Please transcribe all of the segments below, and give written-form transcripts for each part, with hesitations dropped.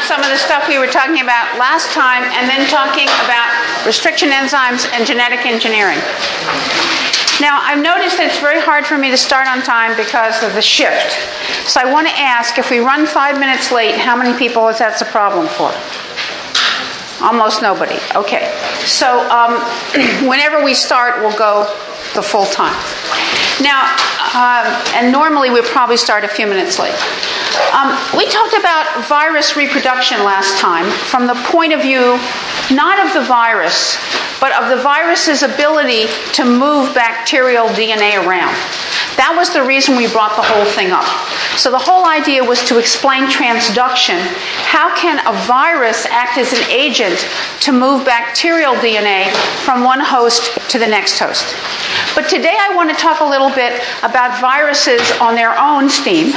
some of the stuff we were talking about last time and then talking about restriction enzymes and genetic engineering. Now, I've noticed that it's very hard for me to start on time because of the shift. So I want to ask, if we run 5 minutes late, how many people is that a problem for? Almost nobody. Okay. So whenever we start, we'll go the full time. Now, and normally we'll probably start a few minutes late. We talked about virus reproduction last time from the point of view not of the virus, but of the virus's ability to move bacterial DNA around. That was the reason we brought the whole thing up. So the whole idea was to explain transduction. How can a virus act as an agent to move bacterial DNA from one host to the next host? But today I want to talk a little bit about viruses on their own steam.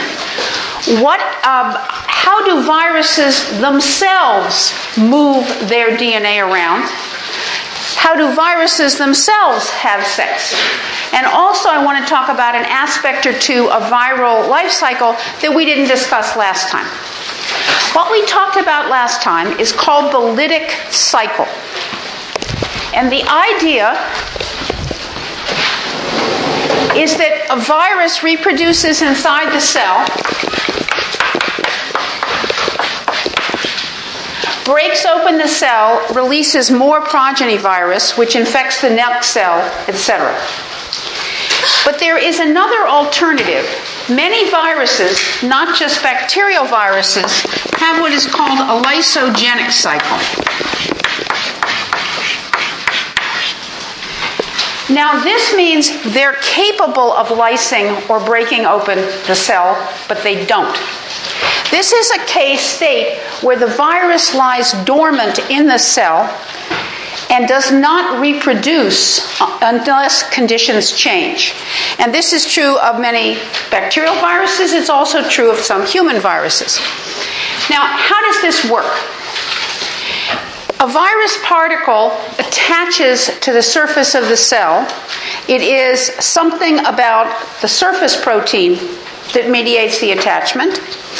How do viruses themselves move their DNA around? How do viruses themselves have sex? And also I want to talk about an aspect or two of viral life cycle that we didn't discuss last time. What we talked about last time is called the lytic cycle. And the idea is that a virus reproduces inside the cell, breaks open the cell, releases more progeny virus, which infects the next cell, etc. But there is another alternative. Many viruses, not just bacterial viruses, have what is called a lysogenic cycle. Now, this means they're capable of lysing or breaking open the cell, but they don't. This is a case state where the virus lies dormant in the cell and does not reproduce unless conditions change. And this is true of many bacterial viruses. It's also true of some human viruses. Now, how does this work? A virus particle attaches to the surface of the cell. It is something about the surface protein that mediates the attachment.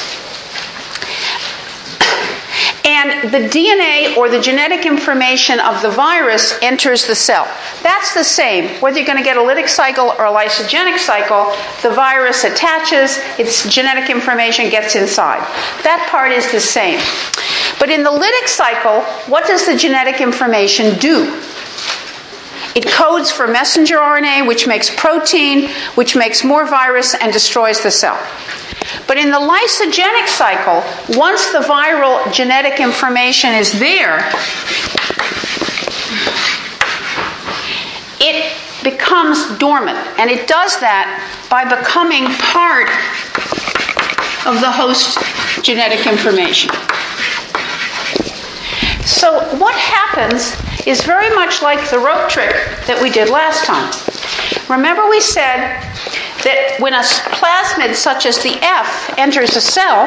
And the DNA or the genetic information of the virus enters the cell. That's the same. Whether you're going to get a lytic cycle or a lysogenic cycle, the virus attaches, its genetic information gets inside. That part is the same. But in the lytic cycle, what does the genetic information do? It codes for messenger RNA, which makes protein, which makes more virus and destroys the cell. But in the lysogenic cycle, once the viral genetic information is there, it becomes dormant. And it does that by becoming part of the host genetic information. So what happens is very much like the rope trick that we did last time. Remember we said that when a plasmid such as the F enters a cell,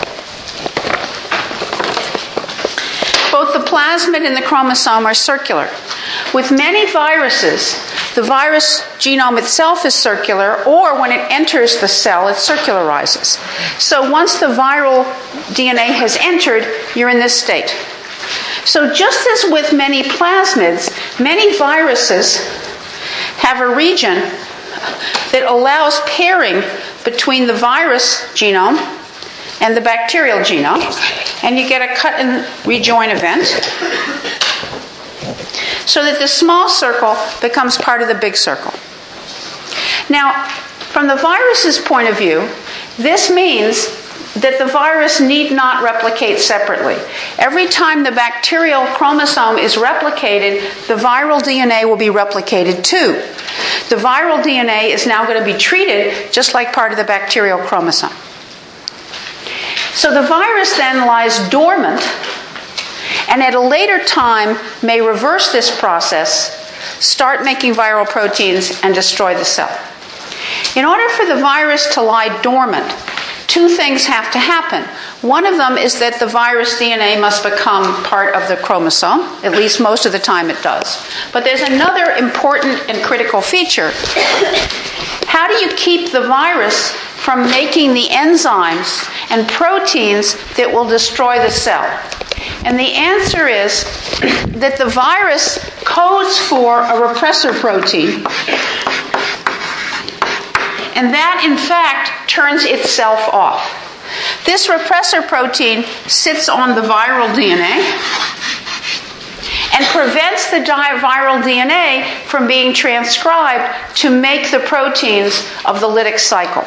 both the plasmid and the chromosome are circular. With many viruses, the virus genome itself is circular, or when it enters the cell, it circularizes. So once the viral DNA has entered, you're in this state. So just as with many plasmids, many viruses have a region that allows pairing between the virus genome and the bacterial genome, and you get a cut and rejoin event, so that the small circle becomes part of the big circle. Now, from the virus's point of view, this means that the virus need not replicate separately. Every time the bacterial chromosome is replicated, the viral DNA will be replicated too. The viral DNA is now going to be treated just like part of the bacterial chromosome. So the virus then lies dormant, and at a later time may reverse this process, start making viral proteins, and destroy the cell. In order for the virus to lie dormant, two things have to happen. One of them is that the virus DNA must become part of the chromosome. At least most of the time it does. But there's another important and critical feature. How do you keep the virus from making the enzymes and proteins that will destroy the cell? And the answer is that the virus codes for a repressor protein, and that, in fact, turns itself off. This repressor protein sits on the viral DNA and prevents the viral DNA from being transcribed to make the proteins of the lytic cycle.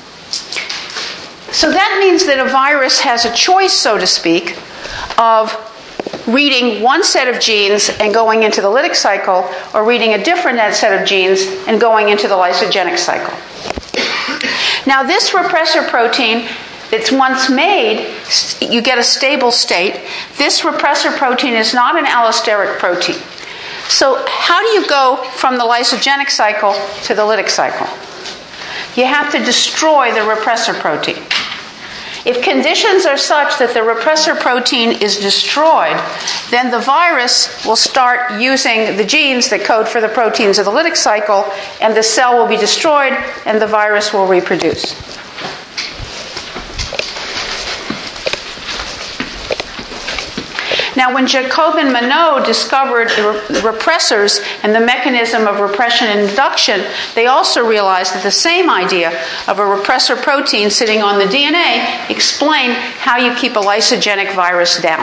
So that means that a virus has a choice, so to speak, of reading one set of genes and going into the lytic cycle, or reading a different set of genes and going into the lysogenic cycle. Now, this repressor protein that's once made, you get a stable state. This repressor protein is not an allosteric protein. So how do you go from the lysogenic cycle to the lytic cycle? You have to destroy the repressor protein. If conditions are such that the repressor protein is destroyed, then the virus will start using the genes that code for the proteins of the lytic cycle, and the cell will be destroyed, and the virus will reproduce. Now, when Jacob and Monod discovered the repressors and the mechanism of repression and induction, they also realized that the same idea of a repressor protein sitting on the DNA explained how you keep a lysogenic virus down.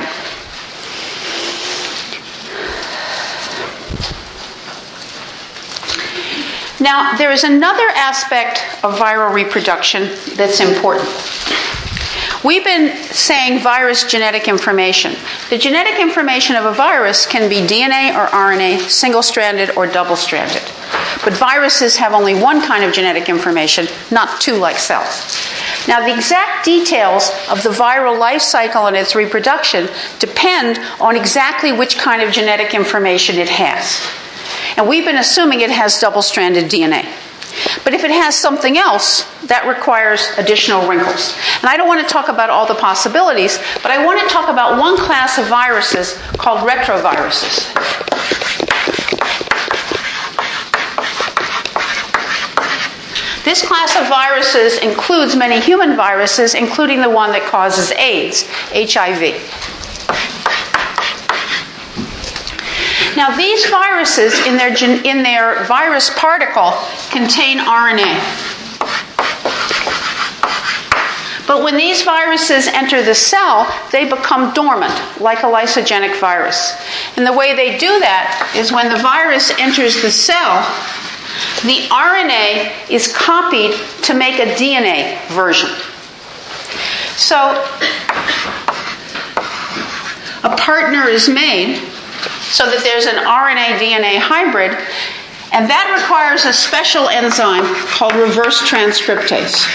Now, there is another aspect of viral reproduction that's important. We've been saying virus genetic information. The genetic information of a virus can be DNA or RNA, single-stranded or double-stranded. But viruses have only one kind of genetic information, not two like cells. Now, the exact details of the viral life cycle and its reproduction depend on exactly which kind of genetic information it has. And we've been assuming it has double-stranded DNA. But if it has something else, that requires additional wrinkles. And I don't want to talk about all the possibilities, but I want to talk about one class of viruses called retroviruses. This class of viruses includes many human viruses, including the one that causes AIDS, HIV. Now, these viruses, in their virus particle, contain RNA. But when these viruses enter the cell, they become dormant, like a lysogenic virus. And the way they do that is when the virus enters the cell, the RNA is copied to make a DNA version. So, a partner is made so that there's an RNA-DNA hybrid, and that requires a special enzyme called reverse transcriptase.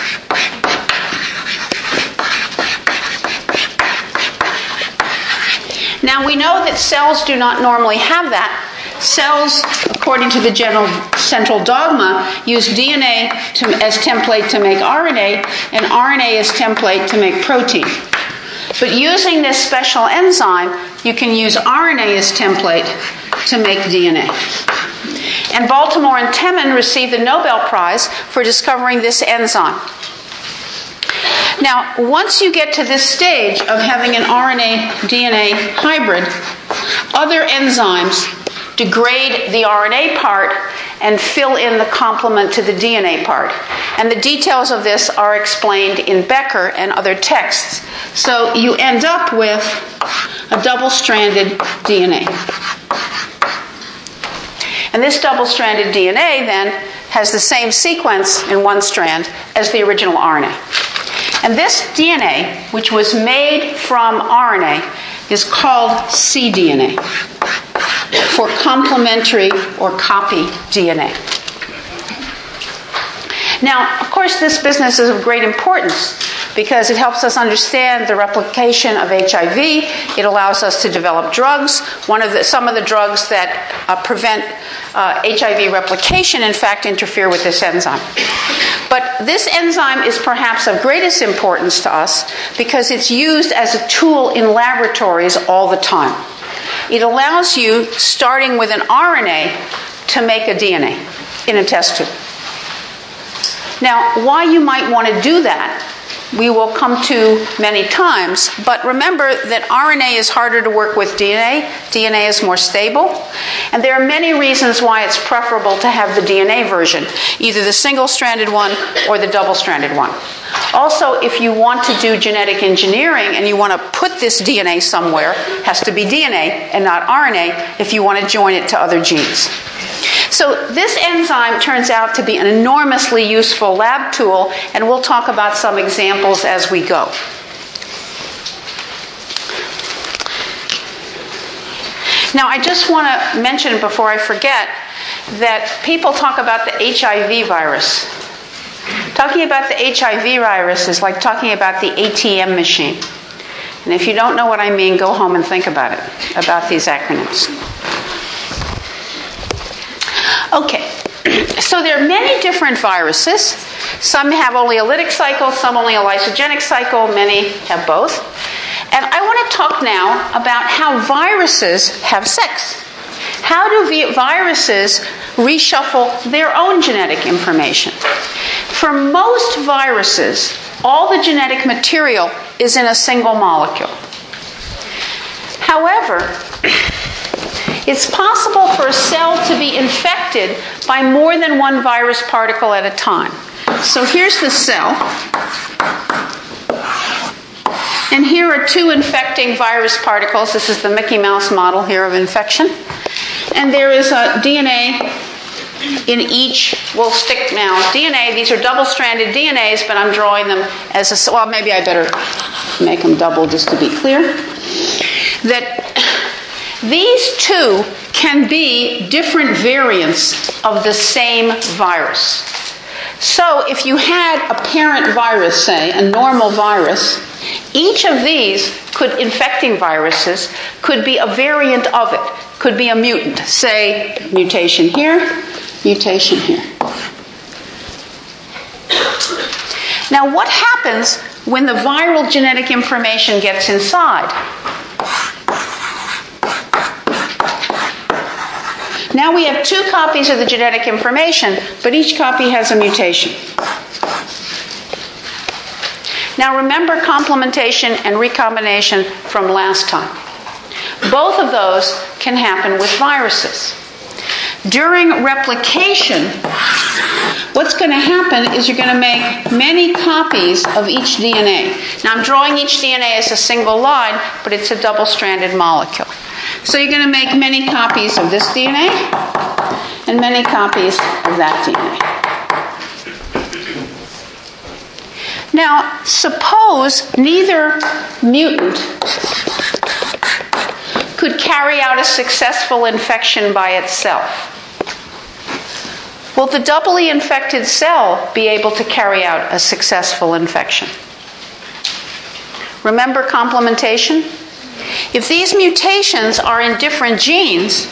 Now, we know that cells do not normally have that. Cells, according to the general central dogma, use DNA as template to make RNA, and RNA as template to make protein. But using this special enzyme, you can use RNA as template to make DNA. And Baltimore and Temin received the Nobel Prize for discovering this enzyme. Now, once you get to this stage of having an RNA-DNA hybrid, other enzymes degrade the RNA part and fill in the complement to the DNA part. And the details of this are explained in Becker and other texts. So you end up with a double-stranded DNA. And this double-stranded DNA then has the same sequence in one strand as the original RNA. And this DNA, which was made from RNA, is called cDNA, for complementary or copy DNA. Now, of course, this business is of great importance because it helps us understand the replication of HIV. It allows us to develop drugs. Some of the drugs that prevent HIV replication, in fact, interfere with this enzyme. But this enzyme is perhaps of greatest importance to us because it's used as a tool in laboratories all the time. It allows you, starting with an RNA, to make a DNA in a test tube. Now, why you might want to do that, we will come to many times, but remember that RNA is harder to work with DNA. DNA is more stable, and there are many reasons why it's preferable to have the DNA version, either the single-stranded one or the double-stranded one. Also, if you want to do genetic engineering and you want to put this DNA somewhere, it has to be DNA and not RNA if you want to join it to other genes. So this enzyme turns out to be an enormously useful lab tool, and we'll talk about some examples as we go. Now, I just want to mention before I forget that people talk about the HIV virus. Talking about the HIV virus is like talking about the ATM machine. And if you don't know what I mean, go home and think about it, about these acronyms. Okay, so there are many different viruses. Some have only a lytic cycle, some only a lysogenic cycle, many have both. And I want to talk now about how viruses have sex. How do viruses reshuffle their own genetic information? For most viruses, all the genetic material is in a single molecule. However, it's possible for a cell to be infected by more than one virus particle at a time. So here's the cell. And here are two infecting virus particles. This is the Mickey Mouse model here of infection. And there is a DNA in each. We'll stick now DNA. These are double-stranded DNAs, but I'm drawing them as a... Well, maybe I better make them double just to be clear. That these two can be different variants of the same virus. So if you had a parent virus, say, a normal virus, each of these infecting viruses could be a variant of it, could be a mutant. Say, mutation here, mutation here. Now, what happens when the viral genetic information gets inside? Now we have two copies of the genetic information, but each copy has a mutation. Now remember complementation and recombination from last time. Both of those can happen with viruses. During replication, what's going to happen is you're going to make many copies of each DNA. Now I'm drawing each DNA as a single line, but it's a double-stranded molecule. So you're going to make many copies of this DNA and many copies of that DNA. Now, suppose neither mutant could carry out a successful infection by itself. Will the doubly infected cell be able to carry out a successful infection? Remember complementation? If these mutations are in different genes,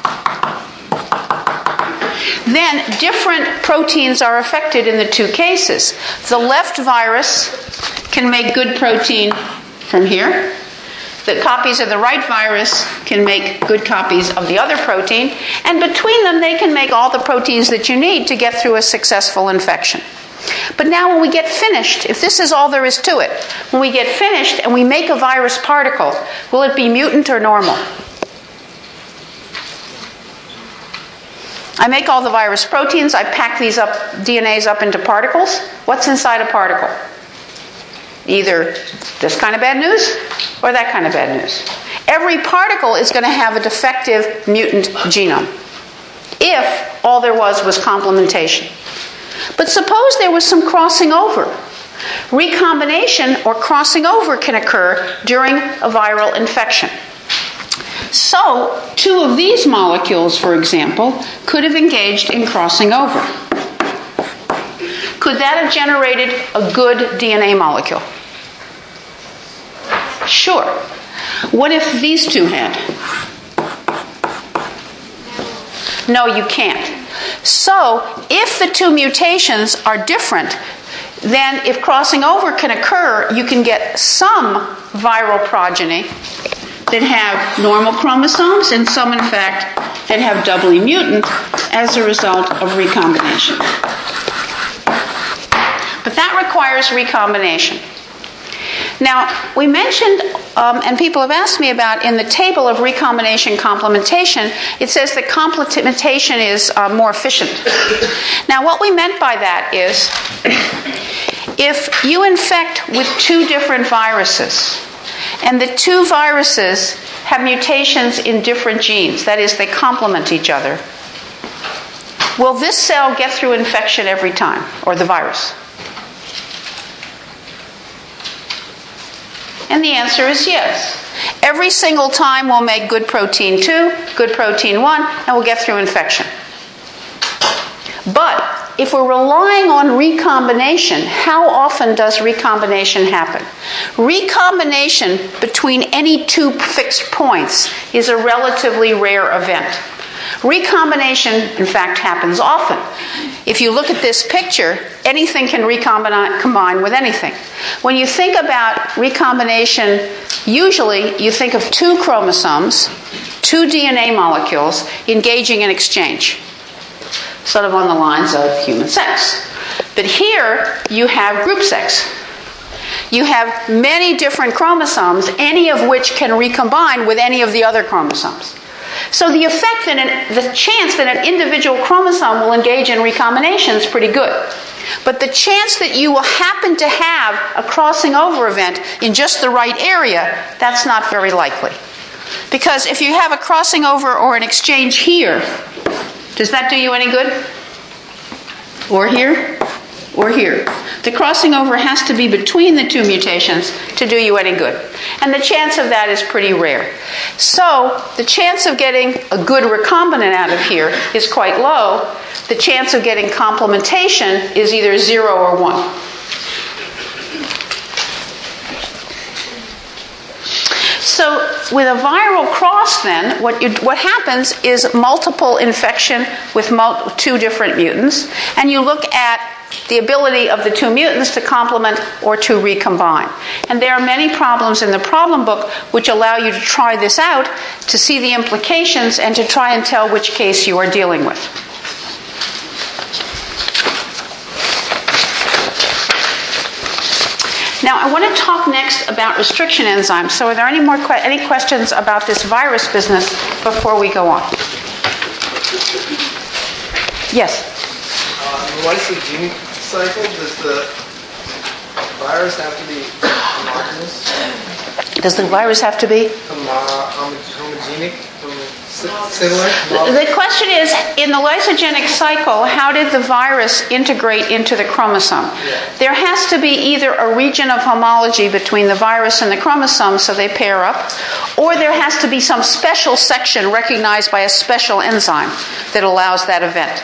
then different proteins are affected in the two cases. The left virus can make good protein from here. The copies of the right virus can make good copies of the other protein. And between them, they can make all the proteins that you need to get through a successful infection. But now when we get finished, if this is all there is to it, when we get finished and we make a virus particle, will it be mutant or normal? I make all the virus proteins, I pack these DNAs up into particles. What's inside a particle? Either this kind of bad news or that kind of bad news. Every particle is going to have a defective mutant genome if all there was complementation. But suppose there was some crossing over. Recombination or crossing over can occur during a viral infection. So, two of these molecules, for example, could have engaged in crossing over. Could that have generated a good DNA molecule? Sure. What if these two had? No, you can't. So, if the two mutations are different, then if crossing over can occur, you can get some viral progeny that have normal chromosomes and some, in fact, that have doubly mutant as a result of recombination. that requires recombination. Now, we mentioned, and people have asked me about, in the table of recombination complementation, it says that complementation is more efficient. Now, what we meant by that is, if you infect with two different viruses, and the two viruses have mutations in different genes, that is, they complement each other, will this cell get through infection every time, or the virus? And the answer is yes. Every single time we'll make good protein 2, good protein 1, and we'll get through infection. But if we're relying on recombination, how often does recombination happen? Recombination between any two fixed points is a relatively rare event. Recombination, in fact, happens often. If you look at this picture, anything can combine with anything. When you think about recombination, usually you think of two chromosomes, two DNA molecules engaging in exchange, sort of on the lines of human sex. But here you have group sex. You have many different chromosomes, any of which can recombine with any of the other chromosomes. So the effect the chance that an individual chromosome will engage in recombination is pretty good. But the chance that you will happen to have a crossing over event in just the right area, that's not very likely. Because if you have a crossing over or an exchange here, does that do you any good? Or here? Or here. The crossing over has to be between the two mutations to do you any good. And the chance of that is pretty rare. So, the chance of getting a good recombinant out of here is quite low. The chance of getting complementation is either 0 or 1. So, with a viral cross then, what happens is multiple infection with two different mutants, and you look at the ability of the two mutants to complement or to recombine. And there are many problems in the problem book which allow you to try this out, to see the implications, and to try and tell which case you are dealing with. Now, I want to talk next about restriction enzymes. So are there any questions about this virus business before we go on? Yes? In the lysogenic cycle, does the virus have to be homogeneous? Does the virus have to be? Homogenic? Similar? The question is, in the lysogenic cycle, how did the virus integrate into the chromosome? Yeah. There has to be either a region of homology between the virus and the chromosome so they pair up, or there has to be some special section recognized by a special enzyme that allows that event.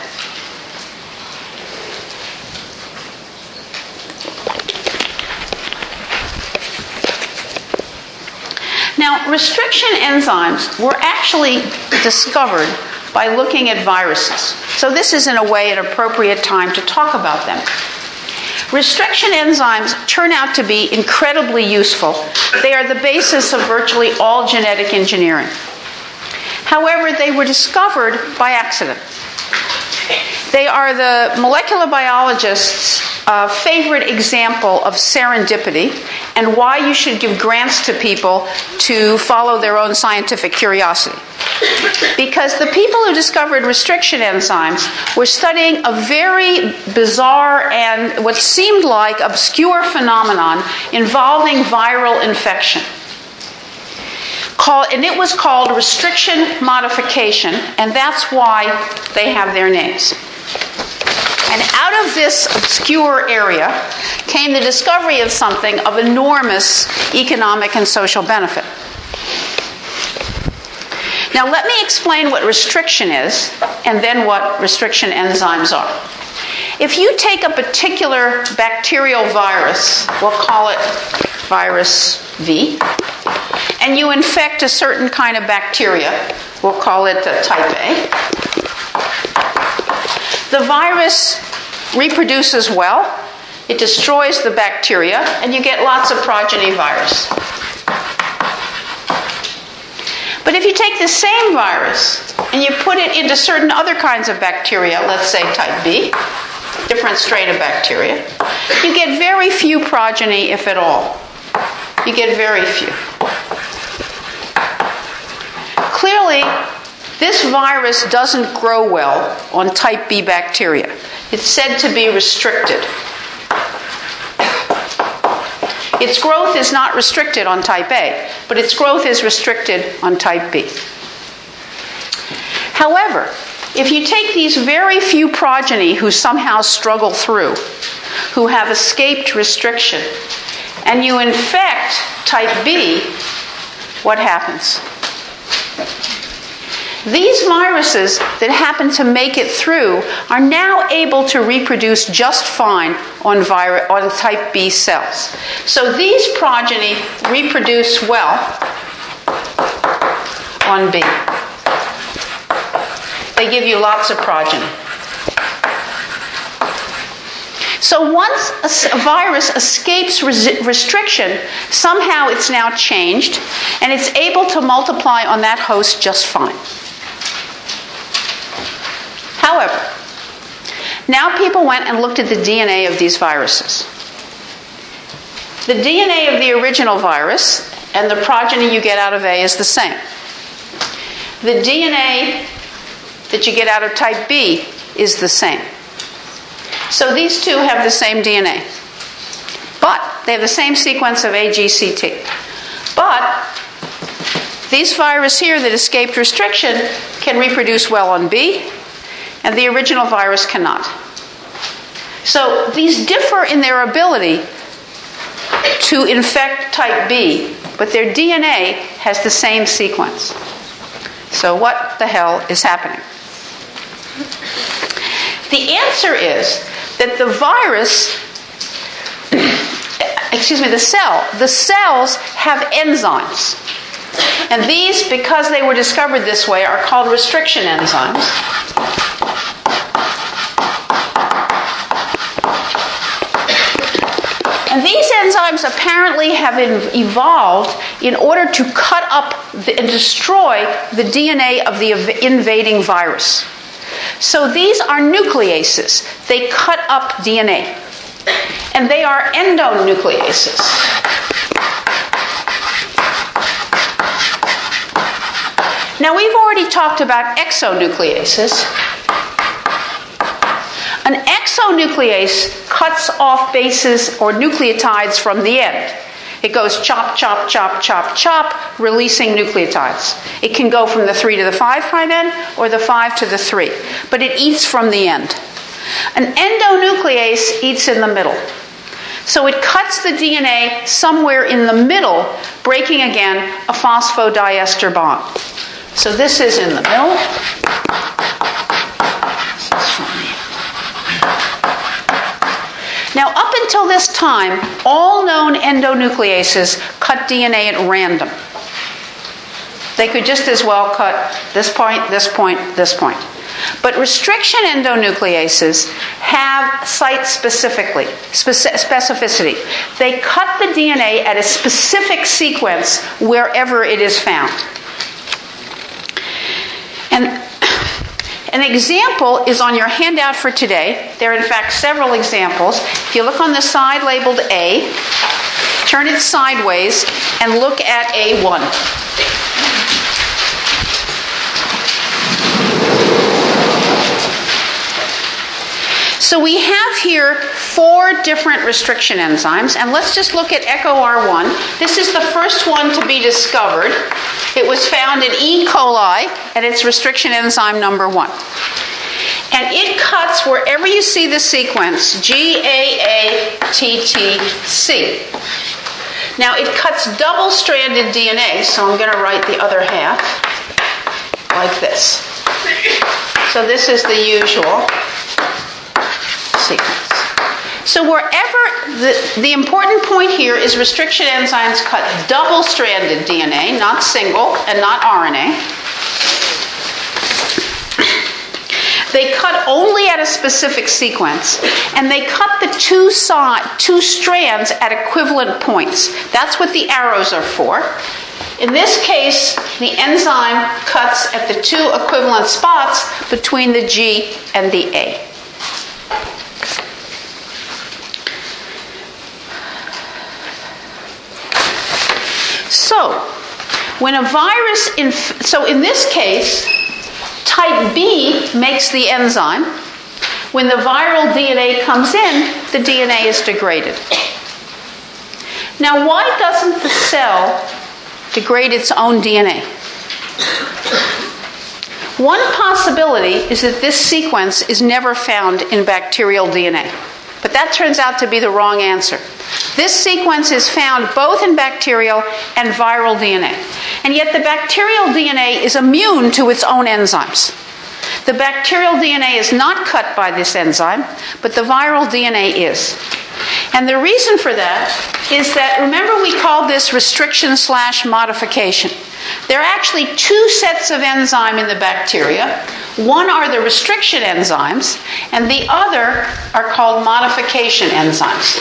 Now, restriction enzymes were actually discovered by looking at viruses. So this is, in a way, an appropriate time to talk about them. Restriction enzymes turn out to be incredibly useful. They are the basis of virtually all genetic engineering. However, they were discovered by accident. They are the molecular biologists' favorite example of serendipity and why you should give grants to people to follow their own scientific curiosity. Because the people who discovered restriction enzymes were studying a very bizarre and what seemed like obscure phenomenon involving viral infection. And it was called restriction modification, and that's why they have their names. And out of this obscure area came the discovery of something of enormous economic and social benefit. Now let me explain what restriction is and then what restriction enzymes are. If you take a particular bacterial virus, we'll call it virus V, and you infect a certain kind of bacteria, we'll call it type A, the virus reproduces well, it destroys the bacteria, and you get lots of progeny virus. But if you take the same virus and you put it into certain other kinds of bacteria, let's say type B, different strain of bacteria, you get very few progeny, if at all. You get very few. Clearly, this virus doesn't grow well on type B bacteria. It's said to be restricted. Its growth is not restricted on type A, but its growth is restricted on type B. However, if you take these very few progeny who somehow struggle through, who have escaped restriction, and you infect type B, what happens? These viruses that happen to make it through are now able to reproduce just fine on type B cells. So these progeny reproduce well on B. They give you lots of progeny. So once a virus escapes restriction, somehow it's now changed, and it's able to multiply on that host just fine. However, now people went and looked at the DNA of these viruses. The DNA of the original virus and the progeny you get out of A is the same. The DNA that you get out of type B is the same. So these two have the same DNA. But they have the same sequence of AGCT. But these viruses here that escaped restriction can reproduce well on B, and the original virus cannot. So these differ in their ability to infect type B, but their DNA has the same sequence. So what the hell is happening? The answer is that the virus, the cells have enzymes. And these, because they were discovered this way, are called restriction enzymes. And these enzymes apparently have evolved in order to cut up and destroy the DNA of the invading virus. So these are nucleases. They cut up DNA. And they are endonucleases. Now, we've already talked about exonucleases. An exonuclease cuts off bases or nucleotides from the end. It goes chop, chop, chop, chop, chop, releasing nucleotides. It can go from the 3 to the 5' end or the 5 to the 3, but it eats from the end. An endonuclease eats in the middle. So it cuts the DNA somewhere in the middle, breaking again a phosphodiester bond. So this is in the middle. Now, up until this time, all known endonucleases cut DNA at random. They could just as well cut this point, this point, this point. But restriction endonucleases have site specificity. They cut the DNA at a specific sequence wherever it is found. And an example is on your handout for today. There are, in fact, several examples. If you look on the side labeled A, turn it sideways, and look at A1. So we have here 4 different restriction enzymes, and let's just look at EcoR1. This is the first one to be discovered. It was found in E. coli, and it's restriction enzyme number 1. And it cuts wherever you see the sequence, GAATTC. Now it cuts double-stranded DNA, so I'm going to write the other half like this. So this is the usual sequence. So wherever, the important point here is restriction enzymes cut double-stranded DNA, not single and not RNA. They cut only at a specific sequence, and they cut the two strands at equivalent points. That's what the arrows are for. In this case, the enzyme cuts at the 2 equivalent spots between the G and the A. So, when a virus, so in this case, type B makes the enzyme. When the viral DNA comes in, the DNA is degraded. Now, why doesn't the cell degrade its own DNA? One possibility is that this sequence is never found in bacterial DNA. But that turns out to be the wrong answer. This sequence is found both in bacterial and viral DNA. And yet the bacterial DNA is immune to its own enzymes. The bacterial DNA is not cut by this enzyme, but the viral DNA is. And the reason for that is that, remember we called this restriction/modification. There are actually two sets of enzyme in the bacteria. One are the restriction enzymes, and the other are called modification enzymes.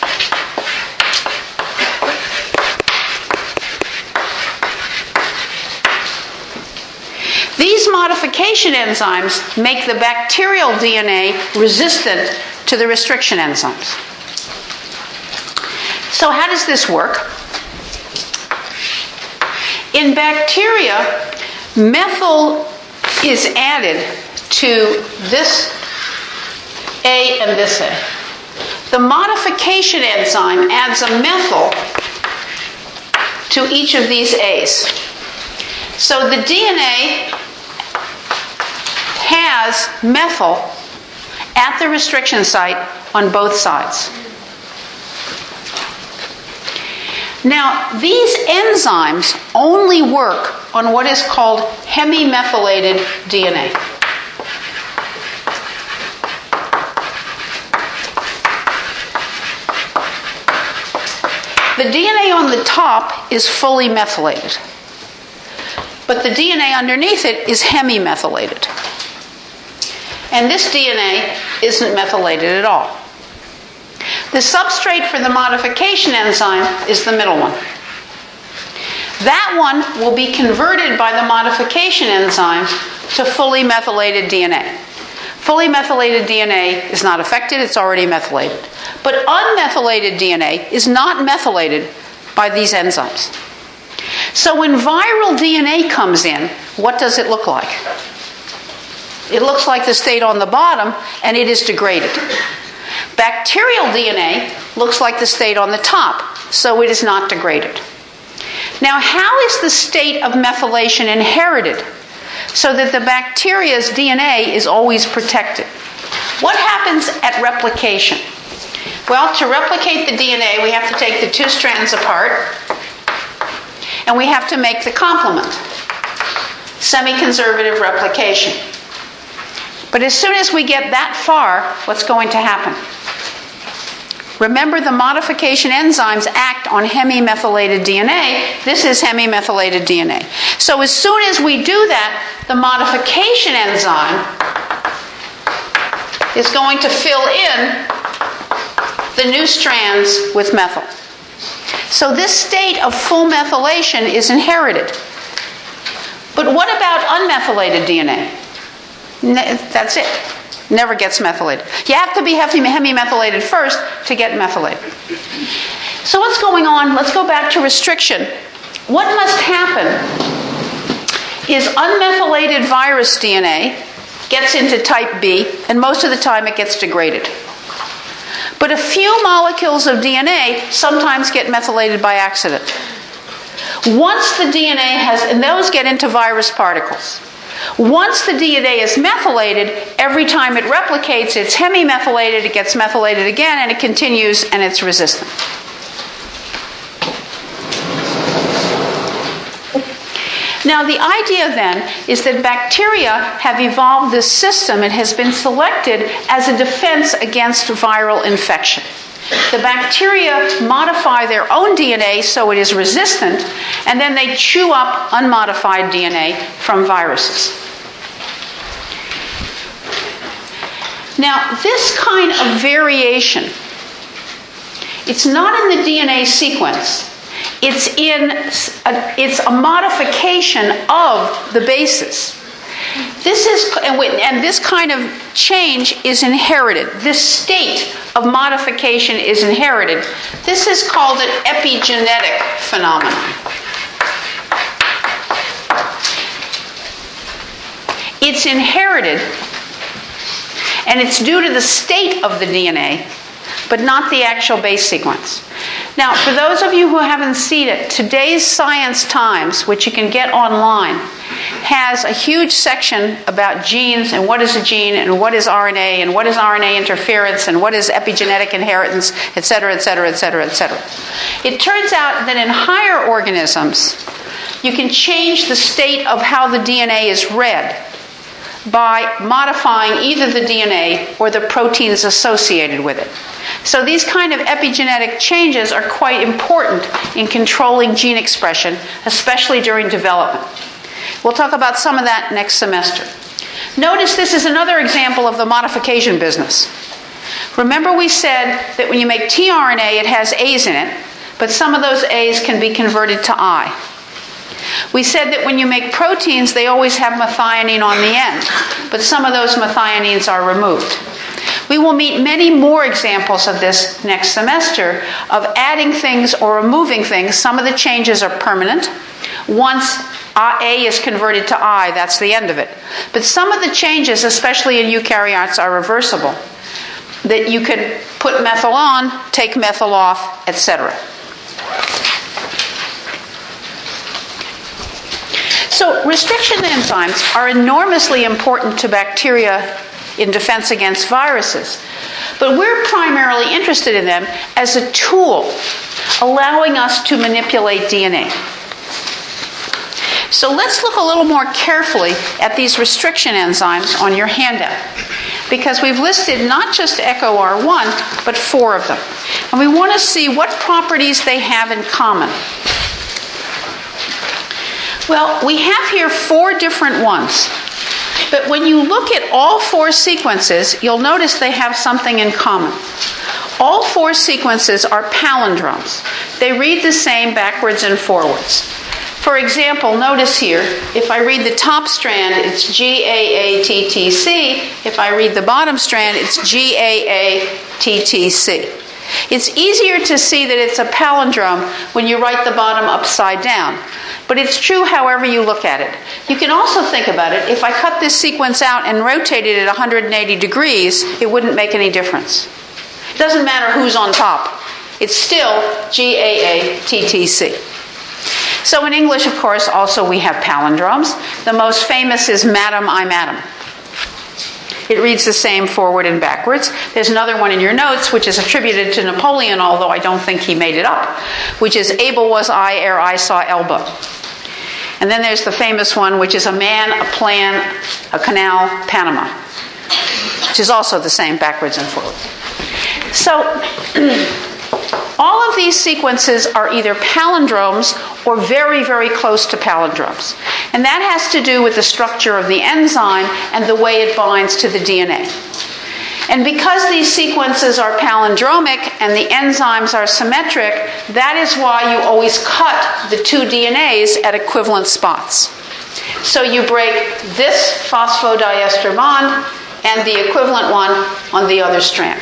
These modification enzymes make the bacterial DNA resistant to the restriction enzymes. So how does this work? In bacteria, methyl is added to this A and this A. The modification enzyme adds a methyl to each of these A's. So the DNA has methyl at the restriction site on both sides. Now, these enzymes only work on what is called hemimethylated DNA. The DNA on the top is fully methylated, but the DNA underneath it is hemimethylated. And this DNA isn't methylated at all. The substrate for the modification enzyme is the middle one. That one will be converted by the modification enzyme to fully methylated DNA. Fully methylated DNA is not affected, it's already methylated. But unmethylated DNA is not methylated by these enzymes. So when viral DNA comes in, what does it look like? It looks like the state on the bottom, and it is degraded. Bacterial DNA looks like the state on the top, so it is not degraded. Now, how is the state of methylation inherited so that the bacteria's DNA is always protected? What happens at replication? Well, to replicate the DNA, we have to take the two strands apart, and we have to make the complement. Semi-conservative replication. But as soon as we get that far, what's going to happen? Remember, the modification enzymes act on hemimethylated DNA. This is hemimethylated DNA. So as soon as we do that, the modification enzyme is going to fill in the new strands with methyl. So this state of full methylation is inherited. But what about unmethylated DNA? That's it. Never gets methylated. You have to be hemimethylated first to get methylated. So what's going on? Let's go back to restriction. What must happen is unmethylated virus DNA gets into type B, and most of the time it gets degraded. But a few molecules of DNA sometimes get methylated by accident. Once the DNA has, and those get into virus particles. Once the DNA is methylated, every time it replicates, it's hemimethylated, it gets methylated again, and it continues, and it's resistant. Now, the idea then is that bacteria have evolved this system. It has been selected as a defense against viral infection. The bacteria modify their own DNA so it is resistant, and then they chew up unmodified DNA from viruses. Now, this kind of variation, it's not in the DNA sequence. It's a modification of the bases. And this kind of change is inherited. This state of modification is inherited. This is called an epigenetic phenomenon. It's inherited, and it's due to the state of the DNA, but not the actual base sequence. Now, for those of you who haven't seen it, today's Science Times, which you can get online, has a huge section about genes and what is a gene and what is RNA and what is RNA interference and what is epigenetic inheritance, et cetera, et cetera, et cetera, et cetera. It turns out that in higher organisms, you can change the state of how the DNA is read by modifying either the DNA or the proteins associated with it. So these kind of epigenetic changes are quite important in controlling gene expression, especially during development. We'll talk about some of that next semester. Notice this is another example of the modification business. Remember we said that when you make tRNA, it has A's in it, but some of those A's can be converted to I. We said that when you make proteins, they always have methionine on the end, but some of those methionines are removed. We will meet many more examples of this next semester, of adding things or removing things. Some of the changes are permanent. Once A is converted to I, that's the end of it. But some of the changes, especially in eukaryotes, are reversible. That you could put methyl on, take methyl off, etc. So restriction enzymes are enormously important to bacteria in defense against viruses. But we're primarily interested in them as a tool, allowing us to manipulate DNA. So let's look a little more carefully at these restriction enzymes on your handout, because we've listed not just EcoR1, but 4 of them. And we want to see what properties they have in common. Well, we have here 4 different ones. But when you look at all 4 sequences, you'll notice they have something in common. All 4 sequences are palindromes. They read the same backwards and forwards. For example, notice here, if I read the top strand, it's GAATTC. If I read the bottom strand, it's GAATTC. It's easier to see that it's a palindrome when you write the bottom upside down. But it's true however you look at it. You can also think about it. If I cut this sequence out and rotated it 180 degrees, it wouldn't make any difference. It doesn't matter who's on top. It's still GAATTC. So in English, of course, also we have palindromes. The most famous is Madam, I Madam. It reads the same forward and backwards. There's another one in your notes, which is attributed to Napoleon, although I don't think he made it up, which is Able was I ere I saw elbow. And then there's the famous one, which is a man, a plan, a canal, Panama, which is also the same backwards and forward. So all of these sequences are either palindromes or very, very close to palindromes. And that has to do with the structure of the enzyme and the way it binds to the DNA. And because these sequences are palindromic and the enzymes are symmetric, that is why you always cut the 2 DNAs at equivalent spots. So you break this phosphodiester bond and the equivalent one on the other strand.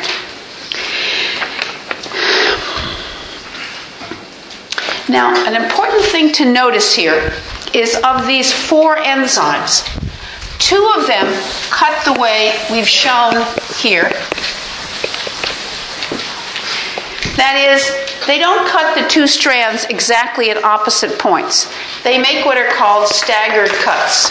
Now, an important thing to notice here is of these 4 enzymes, 2 of them cut the way we've shown here. That is, they don't cut the 2 strands exactly at opposite points. They make what are called staggered cuts.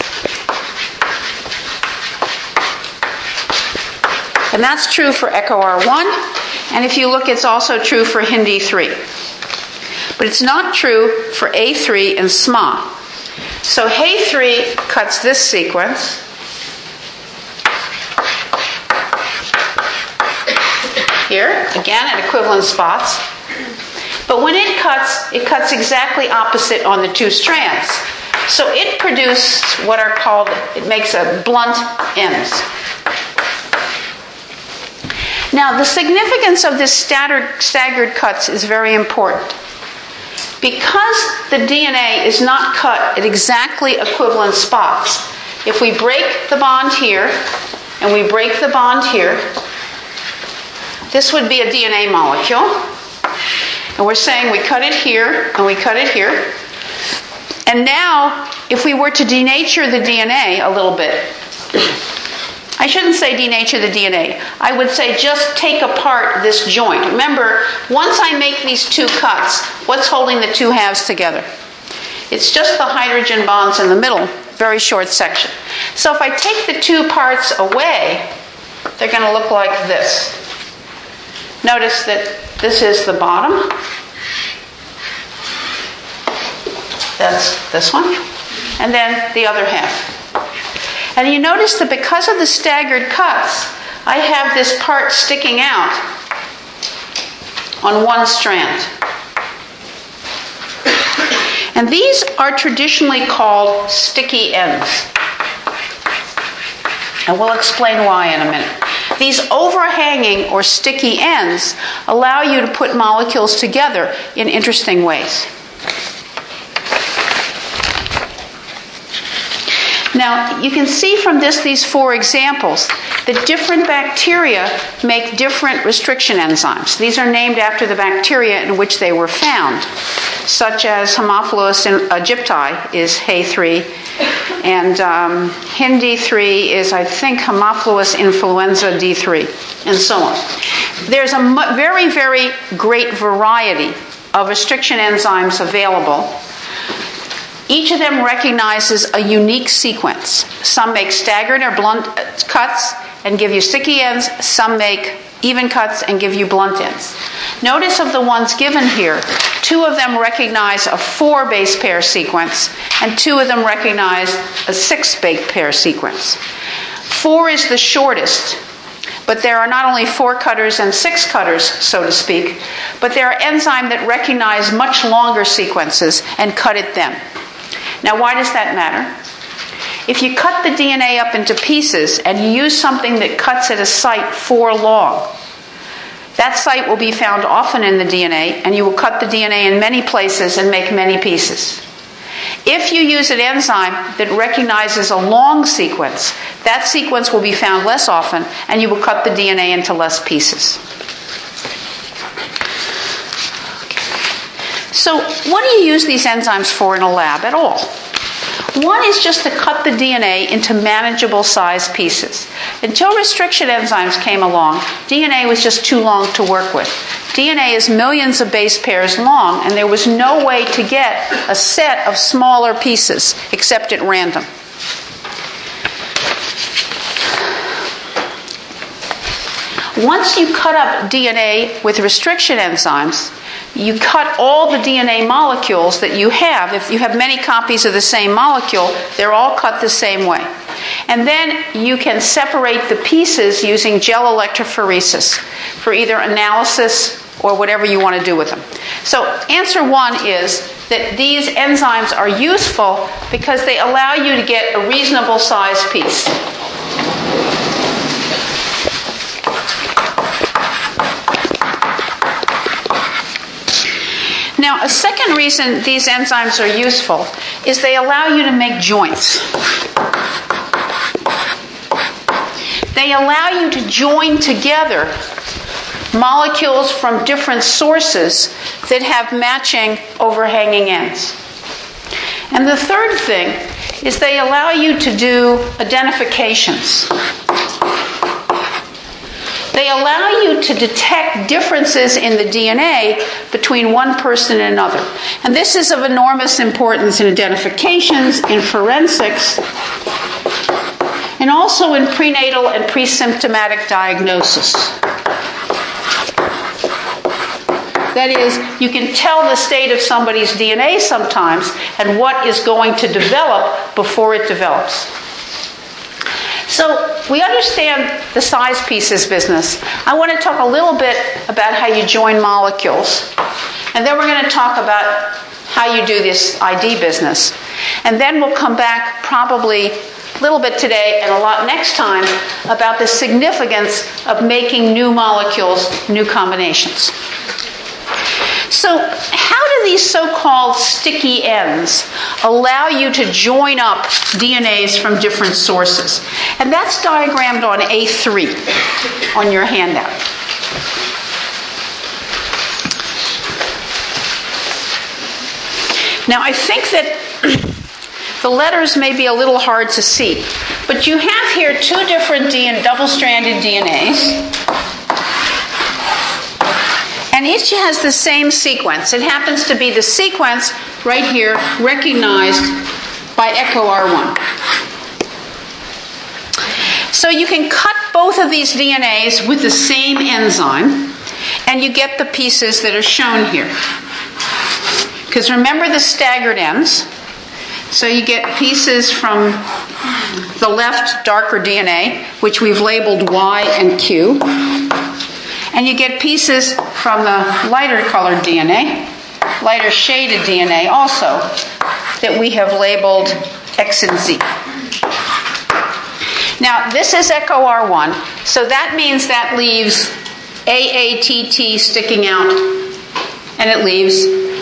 And that's true for EcoR1, and if you look, it's also true for HindE3. But it's not true for A3 and SMA. So HA3 cuts this sequence. Here, again at equivalent spots. But when it cuts exactly opposite on the 2 strands. So it produces what are called, it makes a blunt ends. Now, the significance of this staggered cuts is very important. Because the DNA is not cut at exactly equivalent spots, if we break the bond here and we break the bond here, this would be a DNA molecule. And we're saying we cut it here and we cut it here. And now, if we were to denature the DNA a little bit, I shouldn't say denature the DNA. I would say just take apart this joint. Remember, once I make these two cuts, what's holding the two halves together? It's just the hydrogen bonds in the middle, very short section. So if I take the two parts away, they're going to look like this. Notice that this is the bottom. That's this one. And then the other half. And you notice that because of the staggered cuts, I have this part sticking out on one strand. And these are traditionally called sticky ends. And we'll explain why in a minute. These overhanging or sticky ends allow you to put molecules together in interesting ways. Now, you can see from these four examples that different bacteria make different restriction enzymes. These are named after the bacteria in which they were found, such as Haemophilus aegypti is HA3, and HindD3 is, I think, Haemophilus influenza D3, and so on. There's a very, very great variety of restriction enzymes available. Each of them recognizes a unique sequence. Some make staggered or blunt cuts and give you sticky ends. Some make even cuts and give you blunt ends. Notice of the ones given here, 2 of them recognize a 4 base pair sequence, and 2 of them recognize a 6 base pair sequence. 4 is the shortest, but there are not only 4 cutters and 6 cutters, so to speak, but there are enzymes that recognize much longer sequences and cut at them. Now, why does that matter? If you cut the DNA up into pieces and you use something that cuts at a site 4 long, that site will be found often in the DNA, and you will cut the DNA in many places and make many pieces. If you use an enzyme that recognizes a long sequence, that sequence will be found less often, and you will cut the DNA into less pieces. So what do you use these enzymes for in a lab at all? One is just to cut the DNA into manageable size pieces. Until restriction enzymes came along, DNA was just too long to work with. DNA is millions of base pairs long, and there was no way to get a set of smaller pieces except at random. Once you cut up DNA with restriction enzymes, you cut all the DNA molecules that you have. If you have many copies of the same molecule, they're all cut the same way. And then you can separate the pieces using gel electrophoresis for either analysis or whatever you want to do with them. So answer 1 is that these enzymes are useful because they allow you to get a reasonable size piece. Now, a second reason these enzymes are useful is they allow you to make joints. They allow you to join together molecules from different sources that have matching overhanging ends. And the third thing is they allow you to do identifications. They allow you to detect differences in the DNA between one person and another. And this is of enormous importance in identifications, in forensics, and also in prenatal and pre-symptomatic diagnosis. That is, you can tell the state of somebody's DNA sometimes and what is going to develop before it develops. So we understand the size pieces business. I want to talk a little bit about how you join molecules. And then we're going to talk about how you do this ID business. And then we'll come back probably a little bit today and a lot next time about the significance of making new molecules, new combinations. So how do these so-called sticky ends allow you to join up DNAs from different sources? And that's diagrammed on A3 on your handout. Now, I think that the letters may be a little hard to see. But you have here two different double-stranded DNAs. And each has the same sequence. It happens to be the sequence right here recognized by echo R1. So you can cut both of these DNAs with the same enzyme, and you get the pieces that are shown here. Because remember the staggered ends. So you get pieces from the left darker DNA, which we've labeled Y and Q. And you get pieces from the lighter colored DNA, lighter shaded DNA also, that we have labeled X and Z. Now, this is echo R1, so that means that leaves AATT sticking out, and it leaves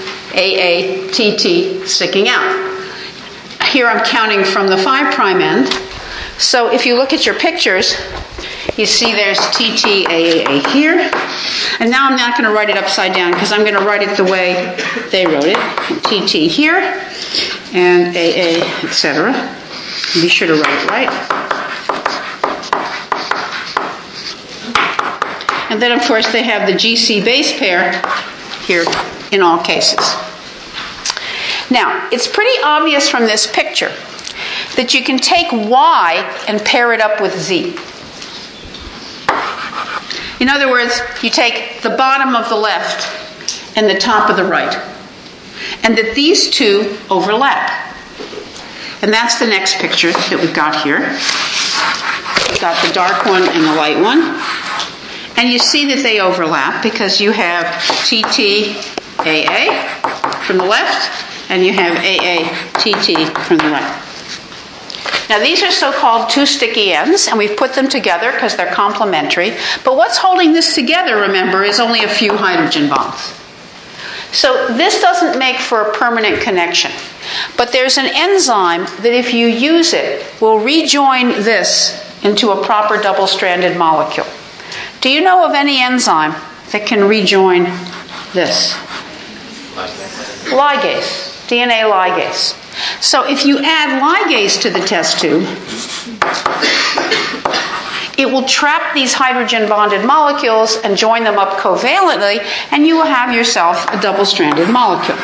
AATT sticking out. Here I'm counting from the 5' end. So if you look at your pictures, you see there's TTAAA here. And now I'm not going to write it upside down because I'm going to write it the way they wrote it. TT here, and AA, etc. Be sure to write it right. And then, of course, they have the GC base pair here in all cases. Now, it's pretty obvious from this picture that you can take Y and pair it up with Z. In other words, you take the bottom of the left and the top of the right, and that these two overlap. And that's the next picture that we've got here. We've got the dark one and the light one. And you see that they overlap because you have TTAA from the left and you have AATT from the right. Now these are so-called two sticky ends, and we've put them together because they're complementary. But what's holding this together, remember, is only a few hydrogen bonds. So this doesn't make for a permanent connection. But there's an enzyme that if you use it will rejoin this into a proper double-stranded molecule. Do you know of any enzyme that can rejoin this? Ligase, DNA ligase. So if you add ligase to the test tube, it will trap these hydrogen bonded molecules and join them up covalently, and you will have yourself a double-stranded molecule.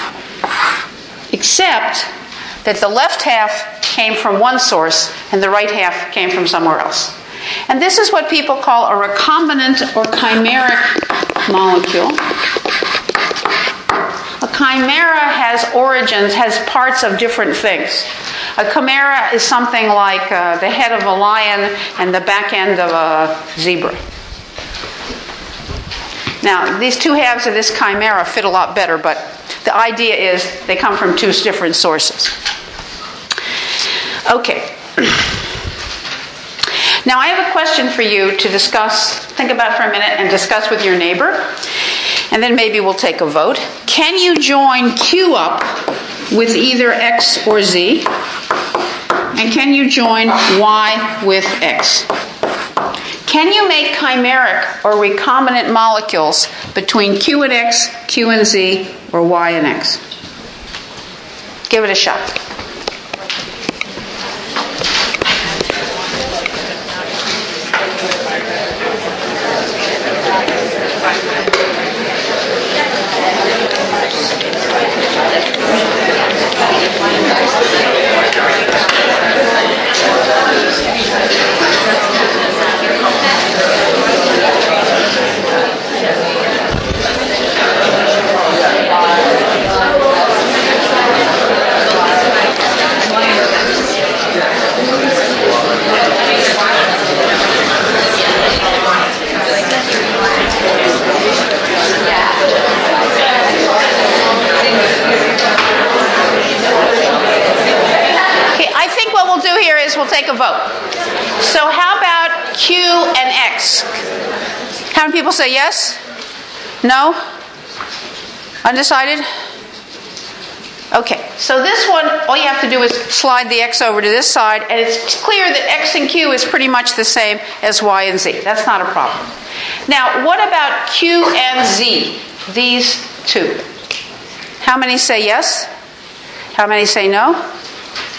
Except that the left half came from one source and the right half came from somewhere else. And this is what people call a recombinant or chimeric molecule. A chimera has origins, has parts of different things. A chimera is something like the head of a lion and the back end of a zebra. Now, these two halves of this chimera fit a lot better, but the idea is they come from two different sources. Okay. Now, I have a question for you to discuss, think about for a minute and discuss with your neighbor, and then maybe we'll take a vote. Can you join Q up with either X or Z? And can you join Y with X? Can you make chimeric or recombinant molecules between Q and X, Q and Z, or Y and X? Give it a shot. We'll take a vote. So how about Q and X? How many people say yes? No? Undecided? Okay, so this one, all you have to do is slide the X over to this side, and it's clear that X and Q is pretty much the same as Y and Z. That's not a problem. Now, what about Q and Z? These two. How many say yes? How many say no?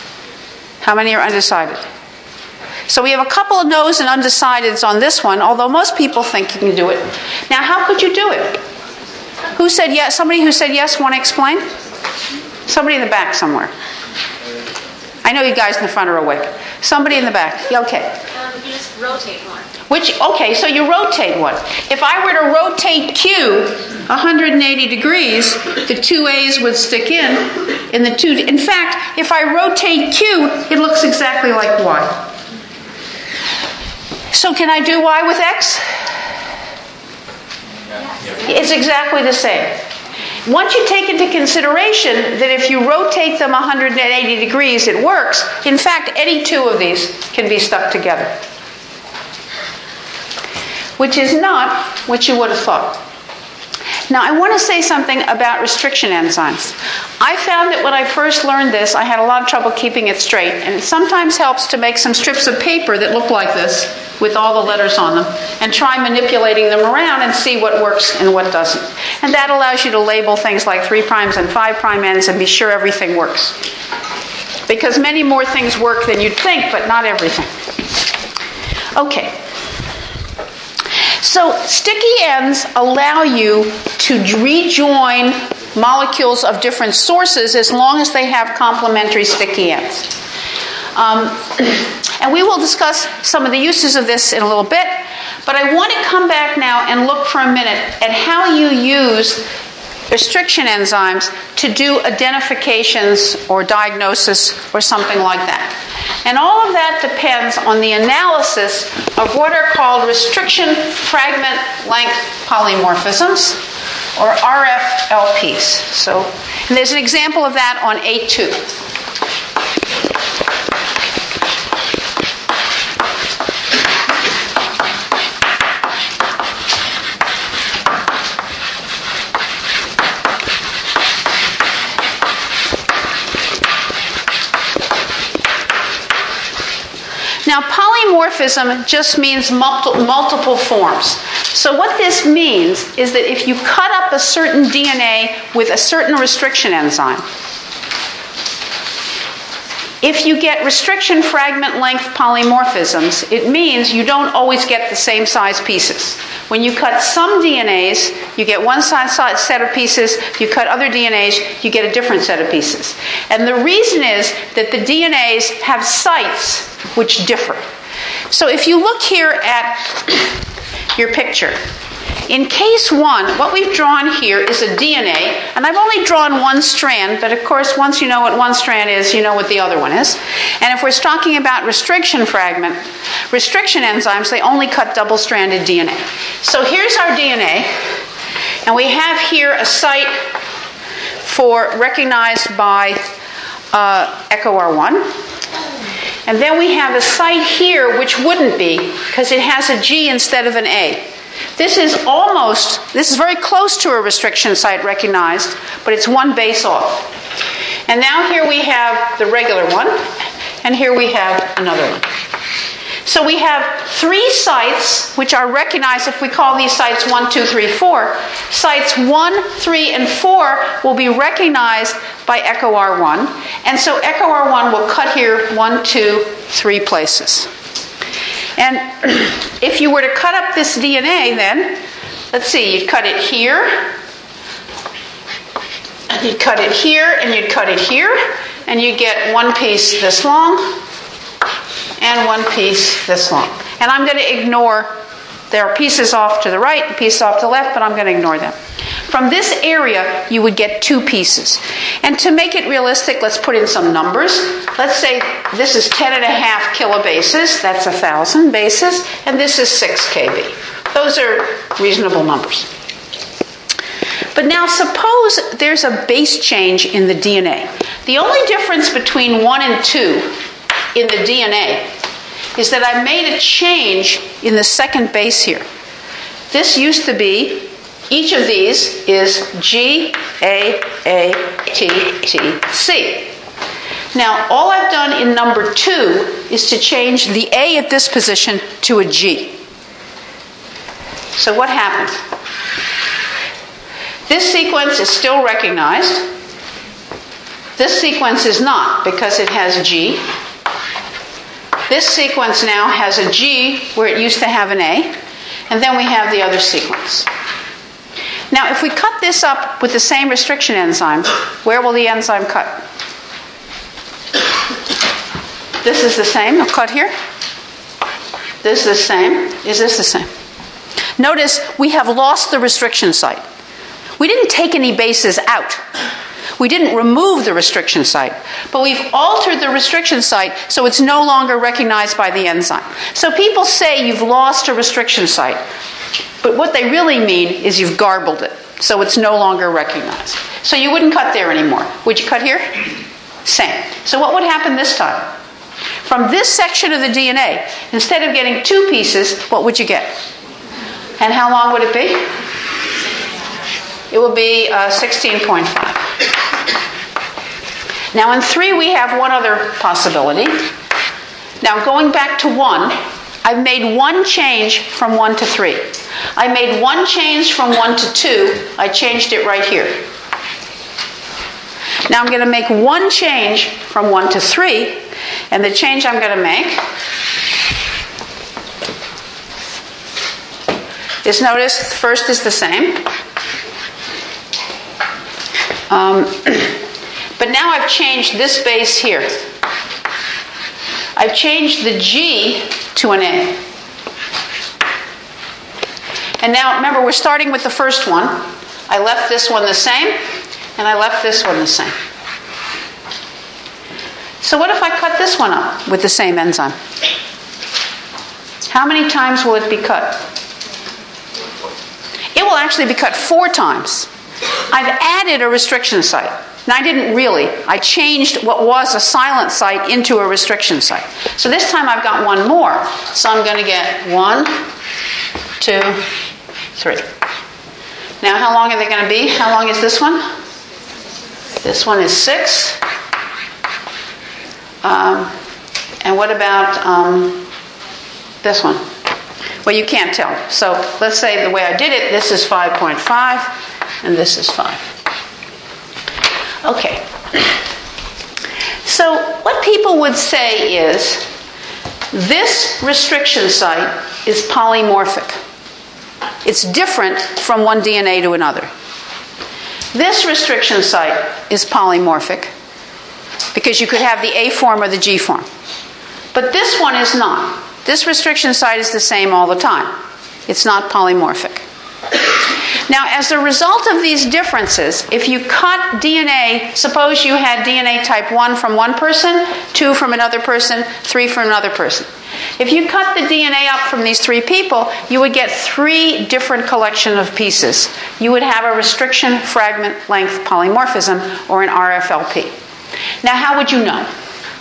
How many are undecided? So we have a couple of no's and undecideds on this one, although most people think you can do it. Now, how could you do it? Who said yes? Somebody who said yes want to explain? Somebody in the back somewhere. I know you guys in the front are awake. Somebody in the back. Yeah, okay. You just rotate one. Okay, so you rotate one. If I were to rotate Q 180 degrees, the two A's would stick in the two. In fact, if I rotate Q, it looks exactly like Y. So can I do Y with X? It's exactly the same. Once you take into consideration that if you rotate them 180 degrees, it works. In fact, any two of these can be stuck together. Which is not what you would have thought. Now, I want to say something about restriction enzymes. I found that when I first learned this, I had a lot of trouble keeping it straight. And it sometimes helps to make some strips of paper that look like this with all the letters on them and try manipulating them around and see what works and what doesn't. And that allows you to label things like 3' and 5' ends and be sure everything works. Because many more things work than you'd think, but not everything. Okay. So sticky ends allow you to rejoin molecules of different sources as long as they have complementary sticky ends. And we will discuss some of the uses of this in a little bit, but I want to come back now and look for a minute at how you use restriction enzymes to do identifications or diagnosis or something like that. And all of that depends on the analysis of what are called restriction fragment length polymorphisms, or RFLPs. So, and there's an example of that on A2. Now, polymorphism just means multiple forms. So what this means is that if you cut up a certain DNA with a certain restriction enzyme, if you get restriction fragment length polymorphisms, it means you don't always get the same size pieces. When you cut some DNAs, you get one set of pieces. If you cut other DNAs, you get a different set of pieces. And the reason is that the DNAs have sites which differ. So if you look here at your picture, in case 1, what we've drawn here is a DNA, and I've only drawn one strand, but of course once you know what one strand is, you know what the other one is. And if we're talking about restriction enzymes, they only cut double-stranded DNA. So here's our DNA, and we have here a site recognized by EcoR1. And then we have a site here which wouldn't be, because it has a G instead of an A. This is very close to a restriction site recognized, but it's one base off. And now here we have the regular one, and here we have another one. So we have 3 sites which are recognized. If we call these sites 1, 2, 3, 4, sites 1, 3, and 4 will be recognized by EcoR1. And so EcoR1 will cut here 1, 2, 3 places. And if you were to cut up this DNA then, let's see, you'd cut it here, and you'd cut it here, and you'd cut it here, and you get one piece this long, and one piece this long. And I'm going to ignore, there are pieces off to the right and pieces off to the left, but I'm going to ignore them. From this area, you would get 2 pieces. And to make it realistic, let's put in some numbers. Let's say this is 10.5 kilobases, that's 1,000 bases, and this is 6 kb. Those are reasonable numbers. But now suppose there's a base change in the DNA. The only difference between 1 and 2 in the DNA is that I've made a change in the second base here. This used to be, each of these is G, A, T, T, C. Now, all I've done in number 2 is to change the A at this position to a G. So what happens? This sequence is still recognized. This sequence is not, because it has G. This sequence now has a G where it used to have an A, and then we have the other sequence. Now, if we cut this up with the same restriction enzyme, where will the enzyme cut? This is the same. I'll cut here. This is the same. Is this the same? Notice we have lost the restriction site. We didn't take any bases out. We didn't remove the restriction site, but we've altered the restriction site so it's no longer recognized by the enzyme. So people say you've lost a restriction site, but what they really mean is you've garbled it, so it's no longer recognized. So you wouldn't cut there anymore. Would you cut here? Same. So what would happen this time? From this section of the DNA, instead of getting 2 pieces, what would you get? And how long would it be? It would be 16.5. Now in 3 we have one other possibility. Now going back to 1, I've made one change from 1 to 3. I made one change from 1 to 2. I changed it right here. Now I'm going to make one change from 1 to 3, and the change I'm going to make is, notice, first is the same. But now I've changed this base here. I've changed the G to an A. And now, remember, we're starting with the first one. I left this one the same, and I left this one the same. So what if I cut this one up with the same enzyme? How many times will it be cut? It will actually be cut 4 times. I've added a restriction site. Now, I didn't really. I changed what was a silent site into a restriction site. So this time I've got one more. So I'm going to get 1, 2, 3. Now, how long are they going to be? How long is this one? This one is 6. And what about this one? Well, you can't tell. So let's say the way I did it, this is 5.5, and this is 5. Okay. So what people would say is, this restriction site is polymorphic. It's different from one DNA to another. This restriction site is polymorphic, because you could have the A form or the G form. But this one is not. This restriction site is the same all the time. It's not polymorphic. Now, as a result of these differences, if you cut DNA, suppose you had DNA type 1 from one person, 2 from another person, 3 from another person. If you cut the DNA up from these 3 people, you would get 3 different collection of pieces. You would have a restriction fragment length polymorphism, or an RFLP. Now, how would you know?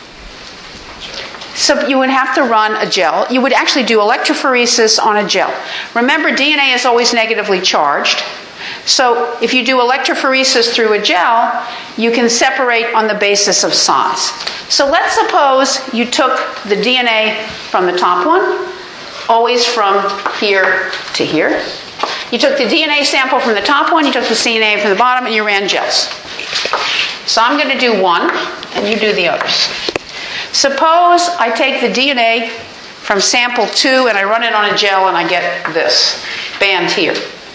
So you would have to run a gel. You would actually do electrophoresis on a gel. Remember, DNA is always negatively charged. So if you do electrophoresis through a gel, you can separate on the basis of size. So let's suppose you took the DNA from the top one, always from here to here. You took the DNA sample from the top one, you took the DNA from the bottom, and you ran gels. So I'm going to do one, and you do the others. Suppose I take the DNA from sample 2 and I run it on a gel and I get this band here.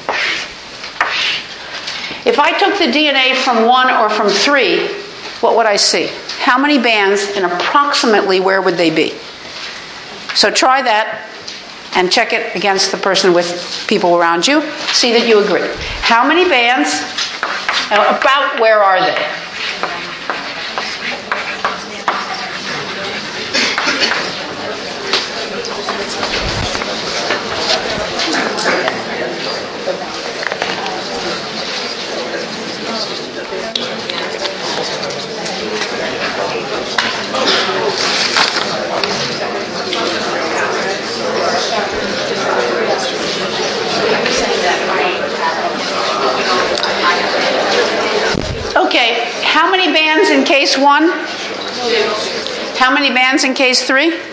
If I took the DNA from 1 or from 3, what would I see? How many bands, and approximately where would they be? So try that and check it against the person with people around you. See that you agree. How many bands? About where are they? Okay, how many bands in case 1? 2. How many bands in case 3? 1.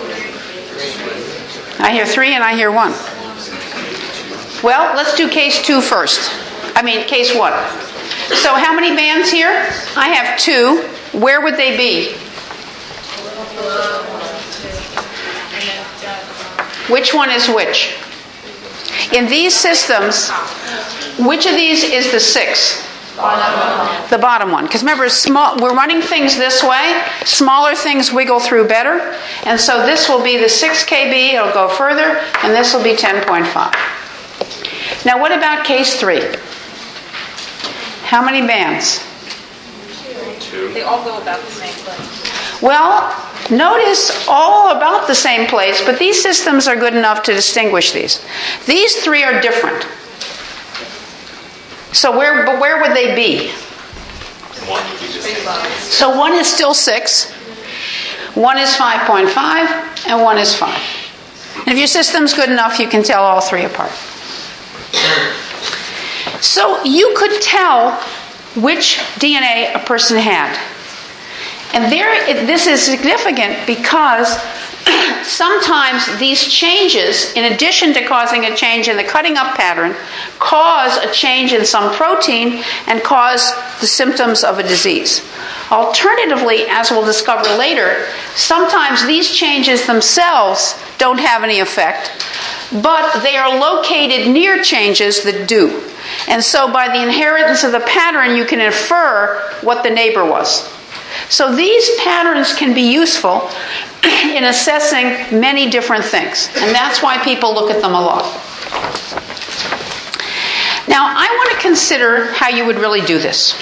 I hear 3 and I hear 1. Well, let's do case 2 first. Case 1. So how many bands here? I have 2. Where would they be? Which one is which? In these systems, which of these is the 6? The bottom one. Because remember, we're running things this way. Smaller things wiggle through better. And so this will be the 6 kb. It'll go further. And this will be 10.5. Now what about case 3? How many bands? 2. They all go about the same place. Well, notice all about the same place, but these systems are good enough to distinguish these. These 3 are different. So where would they be? One would be just So one is still 6, one is 5.5, and one is 5. And if your system's good enough, you can tell all 3 apart. So you could tell which DNA a person had. And this is significant because sometimes these changes, in addition to causing a change in the cutting up pattern, cause a change in some protein and cause the symptoms of a disease. Alternatively, as we'll discover later, sometimes these changes themselves don't have any effect, but they are located near changes that do. And so by the inheritance of the pattern, you can infer what the neighbor was. So these patterns can be useful in assessing many different things. And that's why people look at them a lot. Now, I want to consider how you would really do this.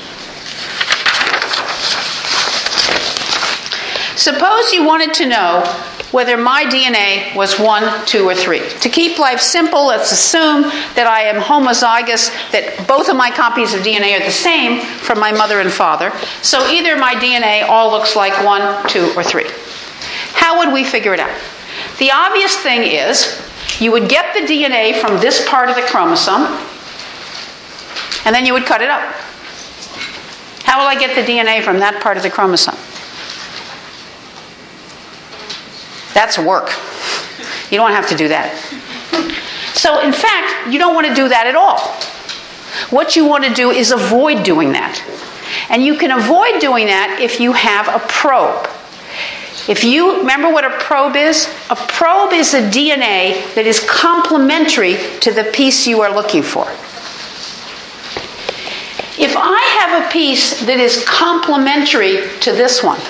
Suppose you wanted to know whether my DNA was 1, 2, or 3. To keep life simple, let's assume that I am homozygous, that both of my copies of DNA are the same from my mother and father. So either my DNA all looks like 1, 2, or 3. How would we figure it out? The obvious thing is you would get the DNA from this part of the chromosome, and then you would cut it up. How will I get the DNA from that part of the chromosome? That's work. You don't have to do that. So, in fact, you don't want to do that at all. What you want to do is avoid doing that. And you can avoid doing that if you have a probe. If you remember what a probe is? A probe is a DNA that is complementary to the piece you are looking for. If I have a piece that is complementary to this one,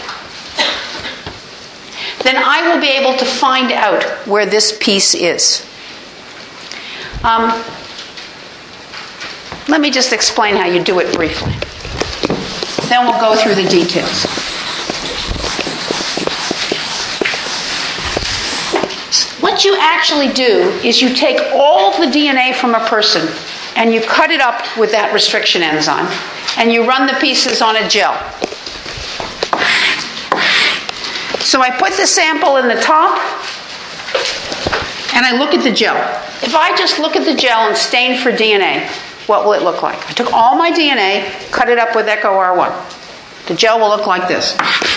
then I will be able to find out where this piece is. Let me just explain how you do it briefly. Then we'll go through the details. What you actually do is you take all the DNA from a person and you cut it up with that restriction enzyme and you run the pieces on a gel. So I put the sample in the top, and I look at the gel. If I just look at the gel and stain for DNA, what will it look like? I took all my DNA, cut it up with Echo R1. The gel will look like this.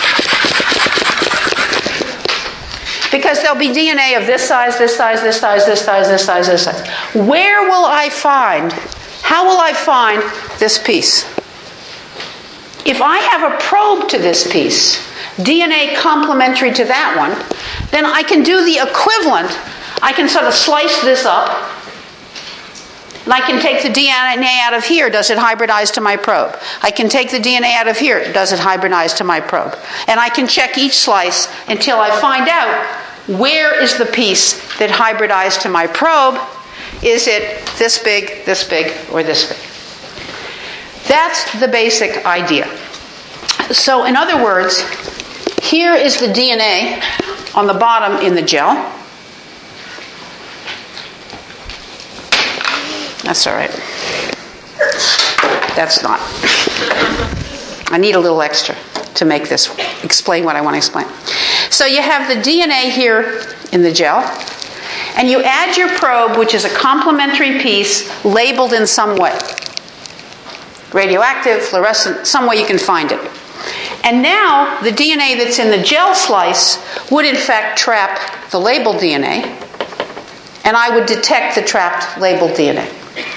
Because there'll be DNA of this size, this size, this size, this size, this size, this size. Where will I find, how will I find this piece? If I have a probe to this piece, DNA complementary to that one, then I can do the equivalent. I can sort of slice this up, and I can take the DNA out of here. Does it hybridize to my probe? I can take the DNA out of here. Does it hybridize to my probe? And I can check each slice until I find out where is the piece that hybridized to my probe. Is it this big, or this big? That's the basic idea. So in other words, here is the DNA on the bottom in the gel. That's all right. That's not. I need a little extra to make this explain what I want to explain. So you have the DNA here in the gel, and you add your probe, which is a complementary piece labeled in some way. Radioactive, fluorescent, some way you can find it. And now the DNA that's in the gel slice would in fact trap the labeled DNA, and I would detect the trapped labeled DNA.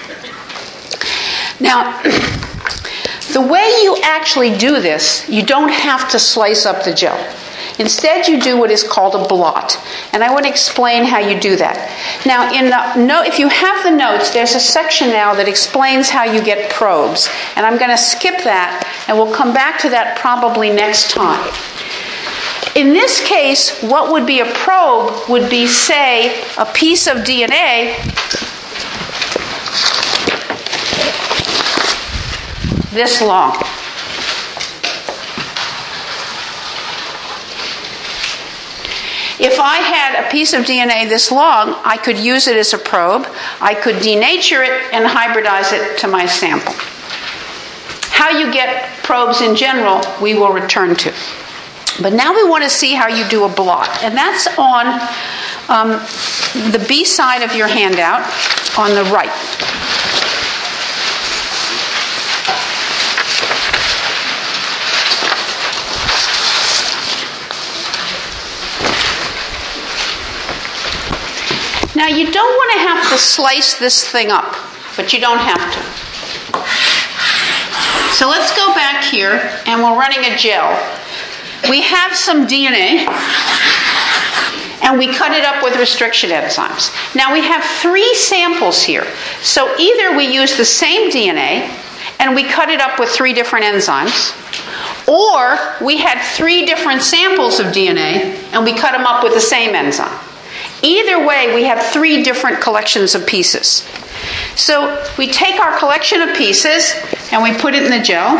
Now, the way you actually do this, you don't have to slice up the gel. Instead, you do what is called a blot. And I want to explain how you do that. Now, if you have the notes, there's a section now that explains how you get probes. And I'm going to skip that, and we'll come back to that probably next time. In this case, what would be a probe would be, say, a piece of DNA this long. If I had a piece of DNA this long, I could use it as a probe. I could denature it and hybridize it to my sample. How you get probes in general, we will return to. But now we want to see how you do a blot. And that's on the B side of your handout on the right. Now, you don't want to have to slice this thing up, but you don't have to. So let's go back here, and we're running a gel. We have some DNA, and we cut it up with restriction enzymes. Now, we have 3 samples here. So either we use the same DNA, and we cut it up with 3 different enzymes, or we had 3 different samples of DNA, and we cut them up with the same enzyme. Either way, we have 3 different collections of pieces. So we take our collection of pieces and we put it in the gel.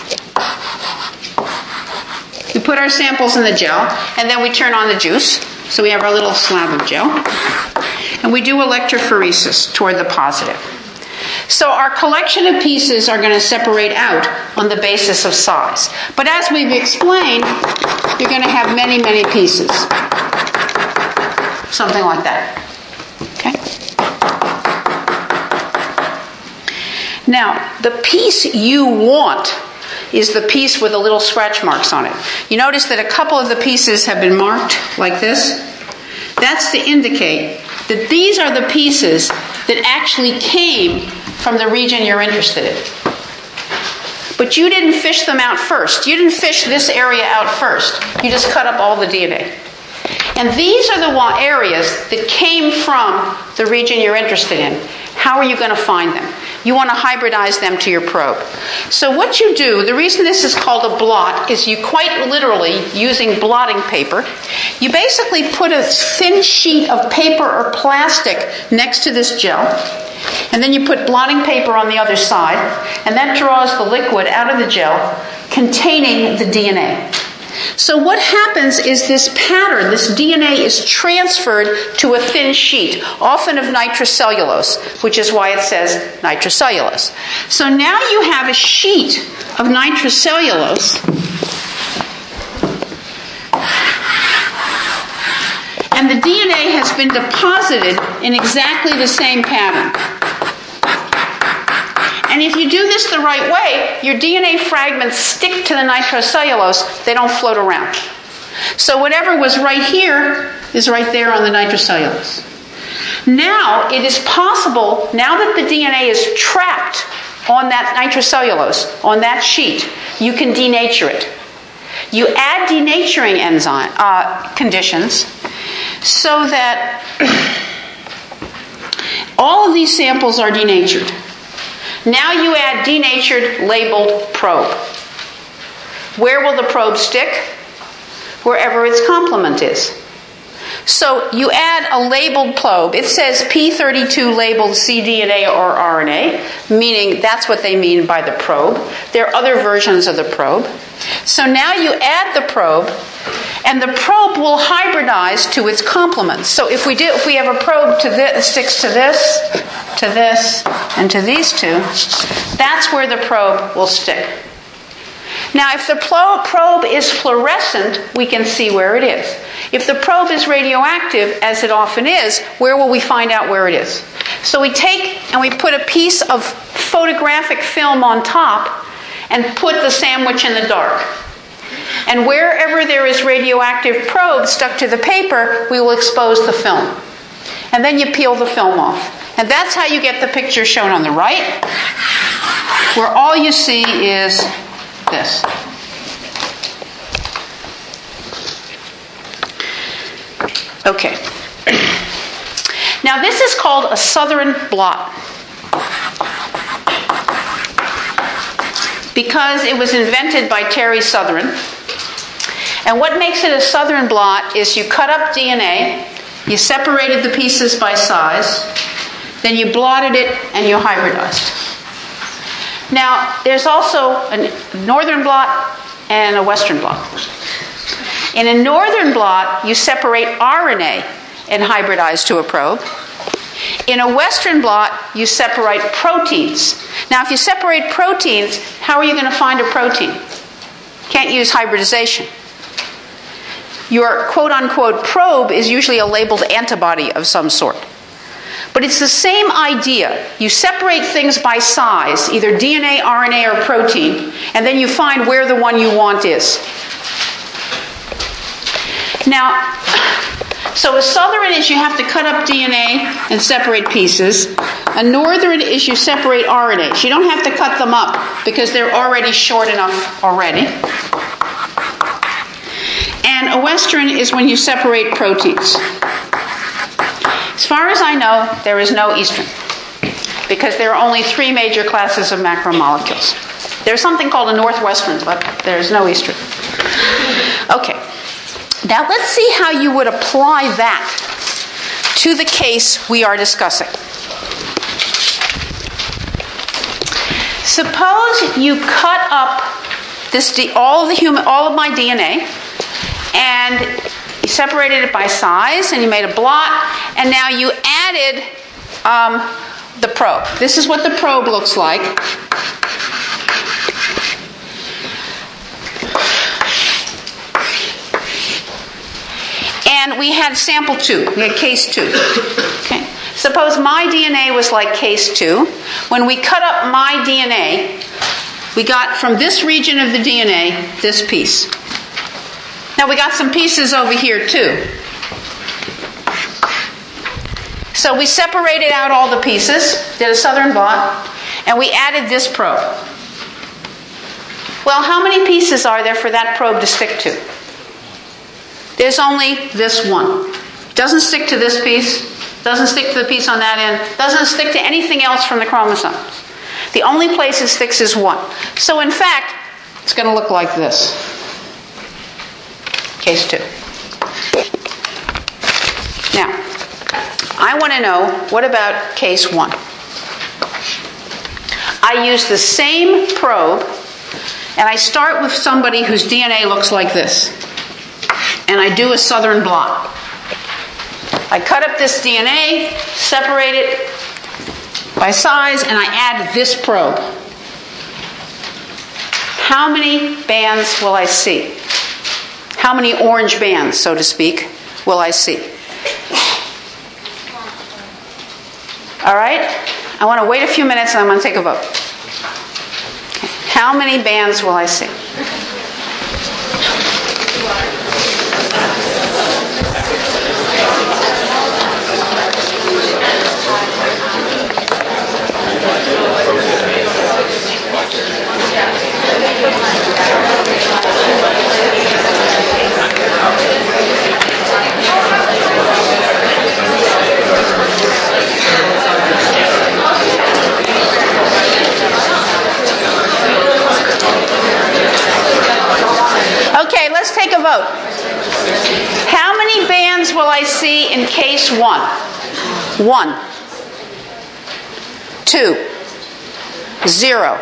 We put our samples in the gel, and then we turn on the juice. So we have our little slab of gel. And we do electrophoresis toward the positive. So our collection of pieces are going to separate out on the basis of size. But as we've explained, you're going to have many, many pieces. Something like that. Okay? Now, the piece you want is the piece with the little scratch marks on it. You notice that a couple of the pieces have been marked like this. That's to indicate that these are the pieces that actually came from the region you're interested in. But you didn't fish them out first. You didn't fish this area out first. You just cut up all the DNA. And these are the areas that came from the region you're interested in. How are you going to find them? You want to hybridize them to your probe. So what you do, the reason this is called a blot is you quite literally, using blotting paper, you basically put a thin sheet of paper or plastic next to this gel, and then you put blotting paper on the other side, and that draws the liquid out of the gel containing the DNA. So what happens is this pattern, this DNA is transferred to a thin sheet, often of nitrocellulose, which is why it says nitrocellulose. So now you have a sheet of nitrocellulose, and the DNA has been deposited in exactly the same pattern. And if you do this the right way, your DNA fragments stick to the nitrocellulose. They don't float around. So whatever was right here is right there on the nitrocellulose. Now it is possible, now that the DNA is trapped on that nitrocellulose, on that sheet, you can denature it. You add denaturing enzyme conditions so that all of these samples are denatured. Now you add denatured labeled probe. Where will the probe stick? Wherever its complement is. So you add a labeled probe. It says P32 labeled cDNA or RNA, meaning that's what they mean by the probe. There are other versions of the probe. So now you add the probe, and the probe will hybridize to its complements. So if we have a probe that sticks to this, and to these 2, that's where the probe will stick. Now, if the probe is fluorescent, we can see where it is. If the probe is radioactive, as it often is, where will we find out where it is? So we take and we put a piece of photographic film on top and put the sandwich in the dark. And wherever there is radioactive probe stuck to the paper, we will expose the film. And then you peel the film off. And that's how you get the picture shown on the right, where all you see is this. Okay. Now this is called a Southern blot because it was invented by Terry Southern. And what makes it a Southern blot is you cut up DNA, you separated the pieces by size, then you blotted it and you hybridized. Now, there's also a Northern blot and a Western blot. In a Northern blot, you separate RNA and hybridize to a probe. In a Western blot, you separate proteins. Now, if you separate proteins, how are you going to find a protein? Can't use hybridization. Your quote-unquote probe is usually a labeled antibody of some sort. But it's the same idea. You separate things by size, either DNA, RNA, or protein, and then you find where the one you want is. Now, so a Southern is you have to cut up DNA and separate pieces. A Northern is you separate RNAs. You don't have to cut them up because they're already short enough already. And a Western is when you separate proteins. As far as I know, there is no Eastern because there are only 3 major classes of macromolecules. There's something called a Northwestern, but there's no Eastern. Okay. Now let's see how you would apply that to the case we are discussing. Suppose you cut up all of my DNA, and you separated it by size, and you made a blot, and now you added the probe. This is what the probe looks like. And we had sample 2. We had case 2. Okay. Suppose my DNA was like case 2. When we cut up my DNA, we got from this region of the DNA this piece. Now we got some pieces over here too. So we separated out all the pieces, did a Southern blot, and we added this probe. Well, how many pieces are there for that probe to stick to? There's only this one. Doesn't stick to this piece, doesn't stick to the piece on that end, doesn't stick to anything else from the chromosomes. The only place it sticks is 1. So in fact, it's going to look like this. Case 2. Now, I want to know, what about case 1? I use the same probe, and I start with somebody whose DNA looks like this. And I do a Southern blot. I cut up this DNA, separate it by size, and I add this probe. How many bands will I see? How many orange bands, so to speak, will I see? All right? I want to wait a few minutes and I'm going to take a vote. Okay. How many bands will I see? Okay, let's take a vote. How many bands will I see in case 1? 1. 2. 0.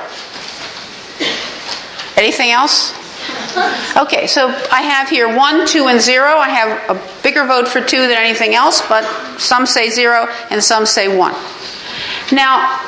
Anything else? Okay, so I have here 1, 2, and 0. I have a bigger vote for 2 than anything else, but some say 0 and some say 1. Now,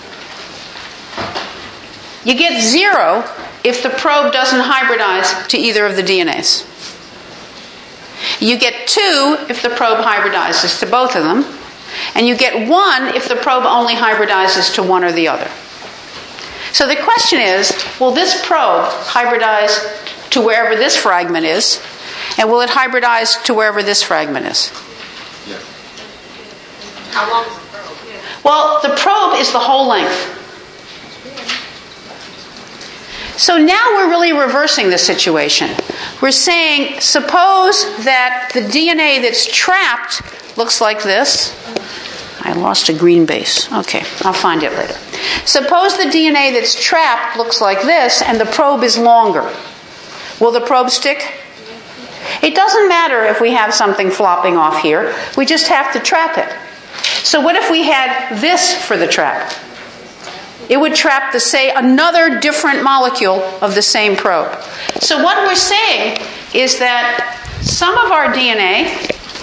you get 0 if the probe doesn't hybridize to either of the DNAs. You get 2 if the probe hybridizes to both of them. And you get 1 if the probe only hybridizes to one or the other. So the question is, will this probe hybridize to wherever this fragment is? And will it hybridize to wherever this fragment is? Yeah. How long is the probe? Well, the probe is the whole length. So now we're really reversing the situation. we're saying, suppose that the DNA that's trapped looks like this. I lost a green base. Okay, I'll find it later. Suppose the DNA that's trapped looks like this and the probe is longer. Will the probe stick? It doesn't matter if we have something flopping off here. We just have to trap it. So what if we had this for the trap? It would trap another different molecule of the same probe. So what we're saying is that some of our DNA,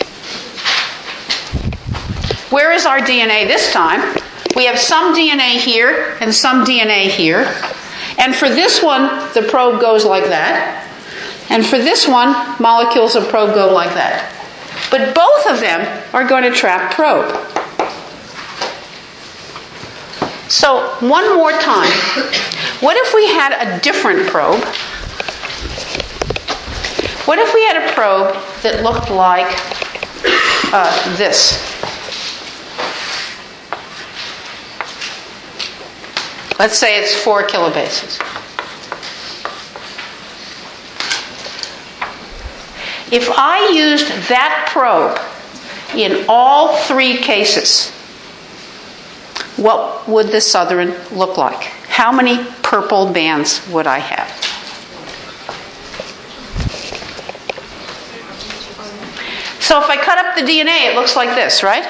where is our DNA this time? We have some DNA here and some DNA here. And for this one, the probe goes like that. And for this one, molecules of probe go like that. But both of them are going to trap probe. So, one more time. What if we had a different probe? What if we had a probe that looked like this? Let's say it's 4 kilobases. If I used that probe in all 3 cases, what would the southern look like? How many purple bands would I have? So if I cut up the DNA, it looks like this, right?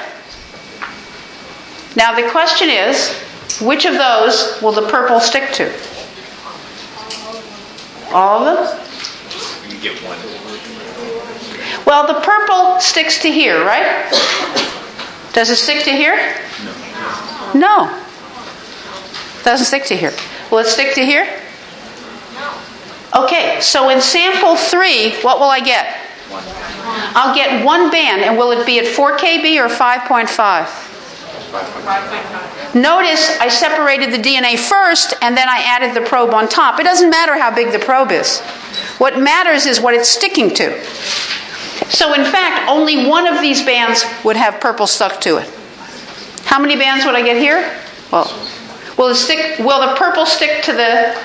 Now the question is, which of those will the purple stick to? All of them? You can get one. Well, the purple sticks to here, right? Does it stick to here? No. Doesn't stick to here. Will it stick to here? No. Okay, so in sample 3, what will I get? I'll get 1 band, and will it be at 4 kb or 5.5? 5.5. Notice I separated the DNA first, and then I added the probe on top. It doesn't matter how big the probe is. What matters is what it's sticking to. So in fact, only one of these bands would have purple stuck to it. How many bands would I get here? Well, will the purple stick to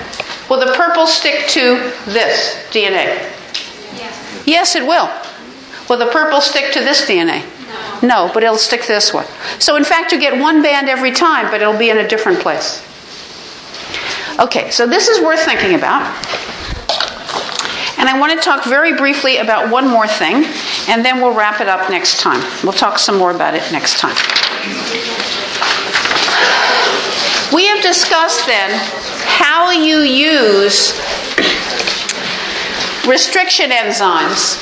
this DNA? Yes. Yes, it will. Will the purple stick to this DNA? No, but it'll stick to this one. So in fact, you get 1 band every time, but it'll be in a different place. Okay, so this is worth thinking about. And I want to talk very briefly about one more thing, and then we'll wrap it up next time. We'll talk some more about it next time. We have discussed then how you use restriction enzymes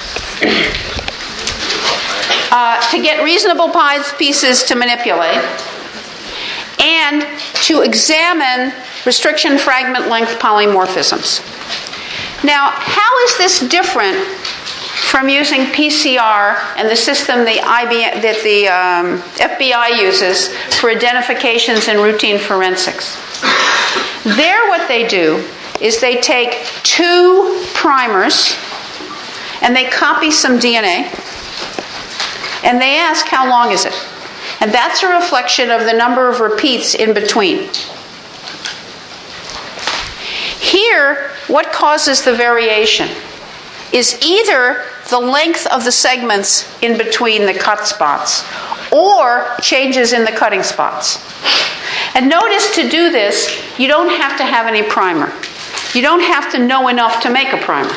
to get reasonable pieces to manipulate and to examine restriction fragment length polymorphisms. Now, how is this different from using PCR and the system that the FBI uses for identifications in routine forensics? There, what they do is they take 2 primers and they copy some DNA and they ask how long is it? And that's a reflection of the number of repeats in between. Here, what causes the variation is either the length of the segments in between the cut spots or changes in the cutting spots. And notice to do this, you don't have to have any primer. You don't have to know enough to make a primer.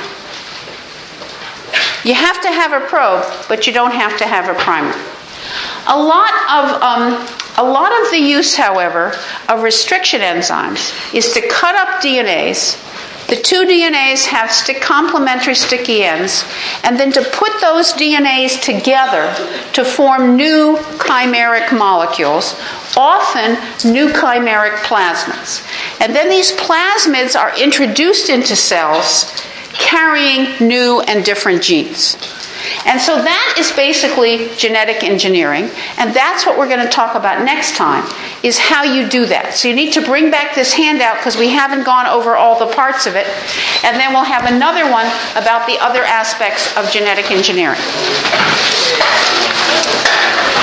You have to have a probe, but you don't have to have a primer. A lot of the use, however, of restriction enzymes is to cut up DNAs. The 2 DNAs have complementary sticky ends, and then to put those DNAs together to form new chimeric molecules, often new chimeric plasmids. And then these plasmids are introduced into cells carrying new and different genes. And so that is basically genetic engineering, and that's what we're going to talk about next time, is how you do that. So you need to bring back this handout because we haven't gone over all the parts of it, and then we'll have another one about the other aspects of genetic engineering.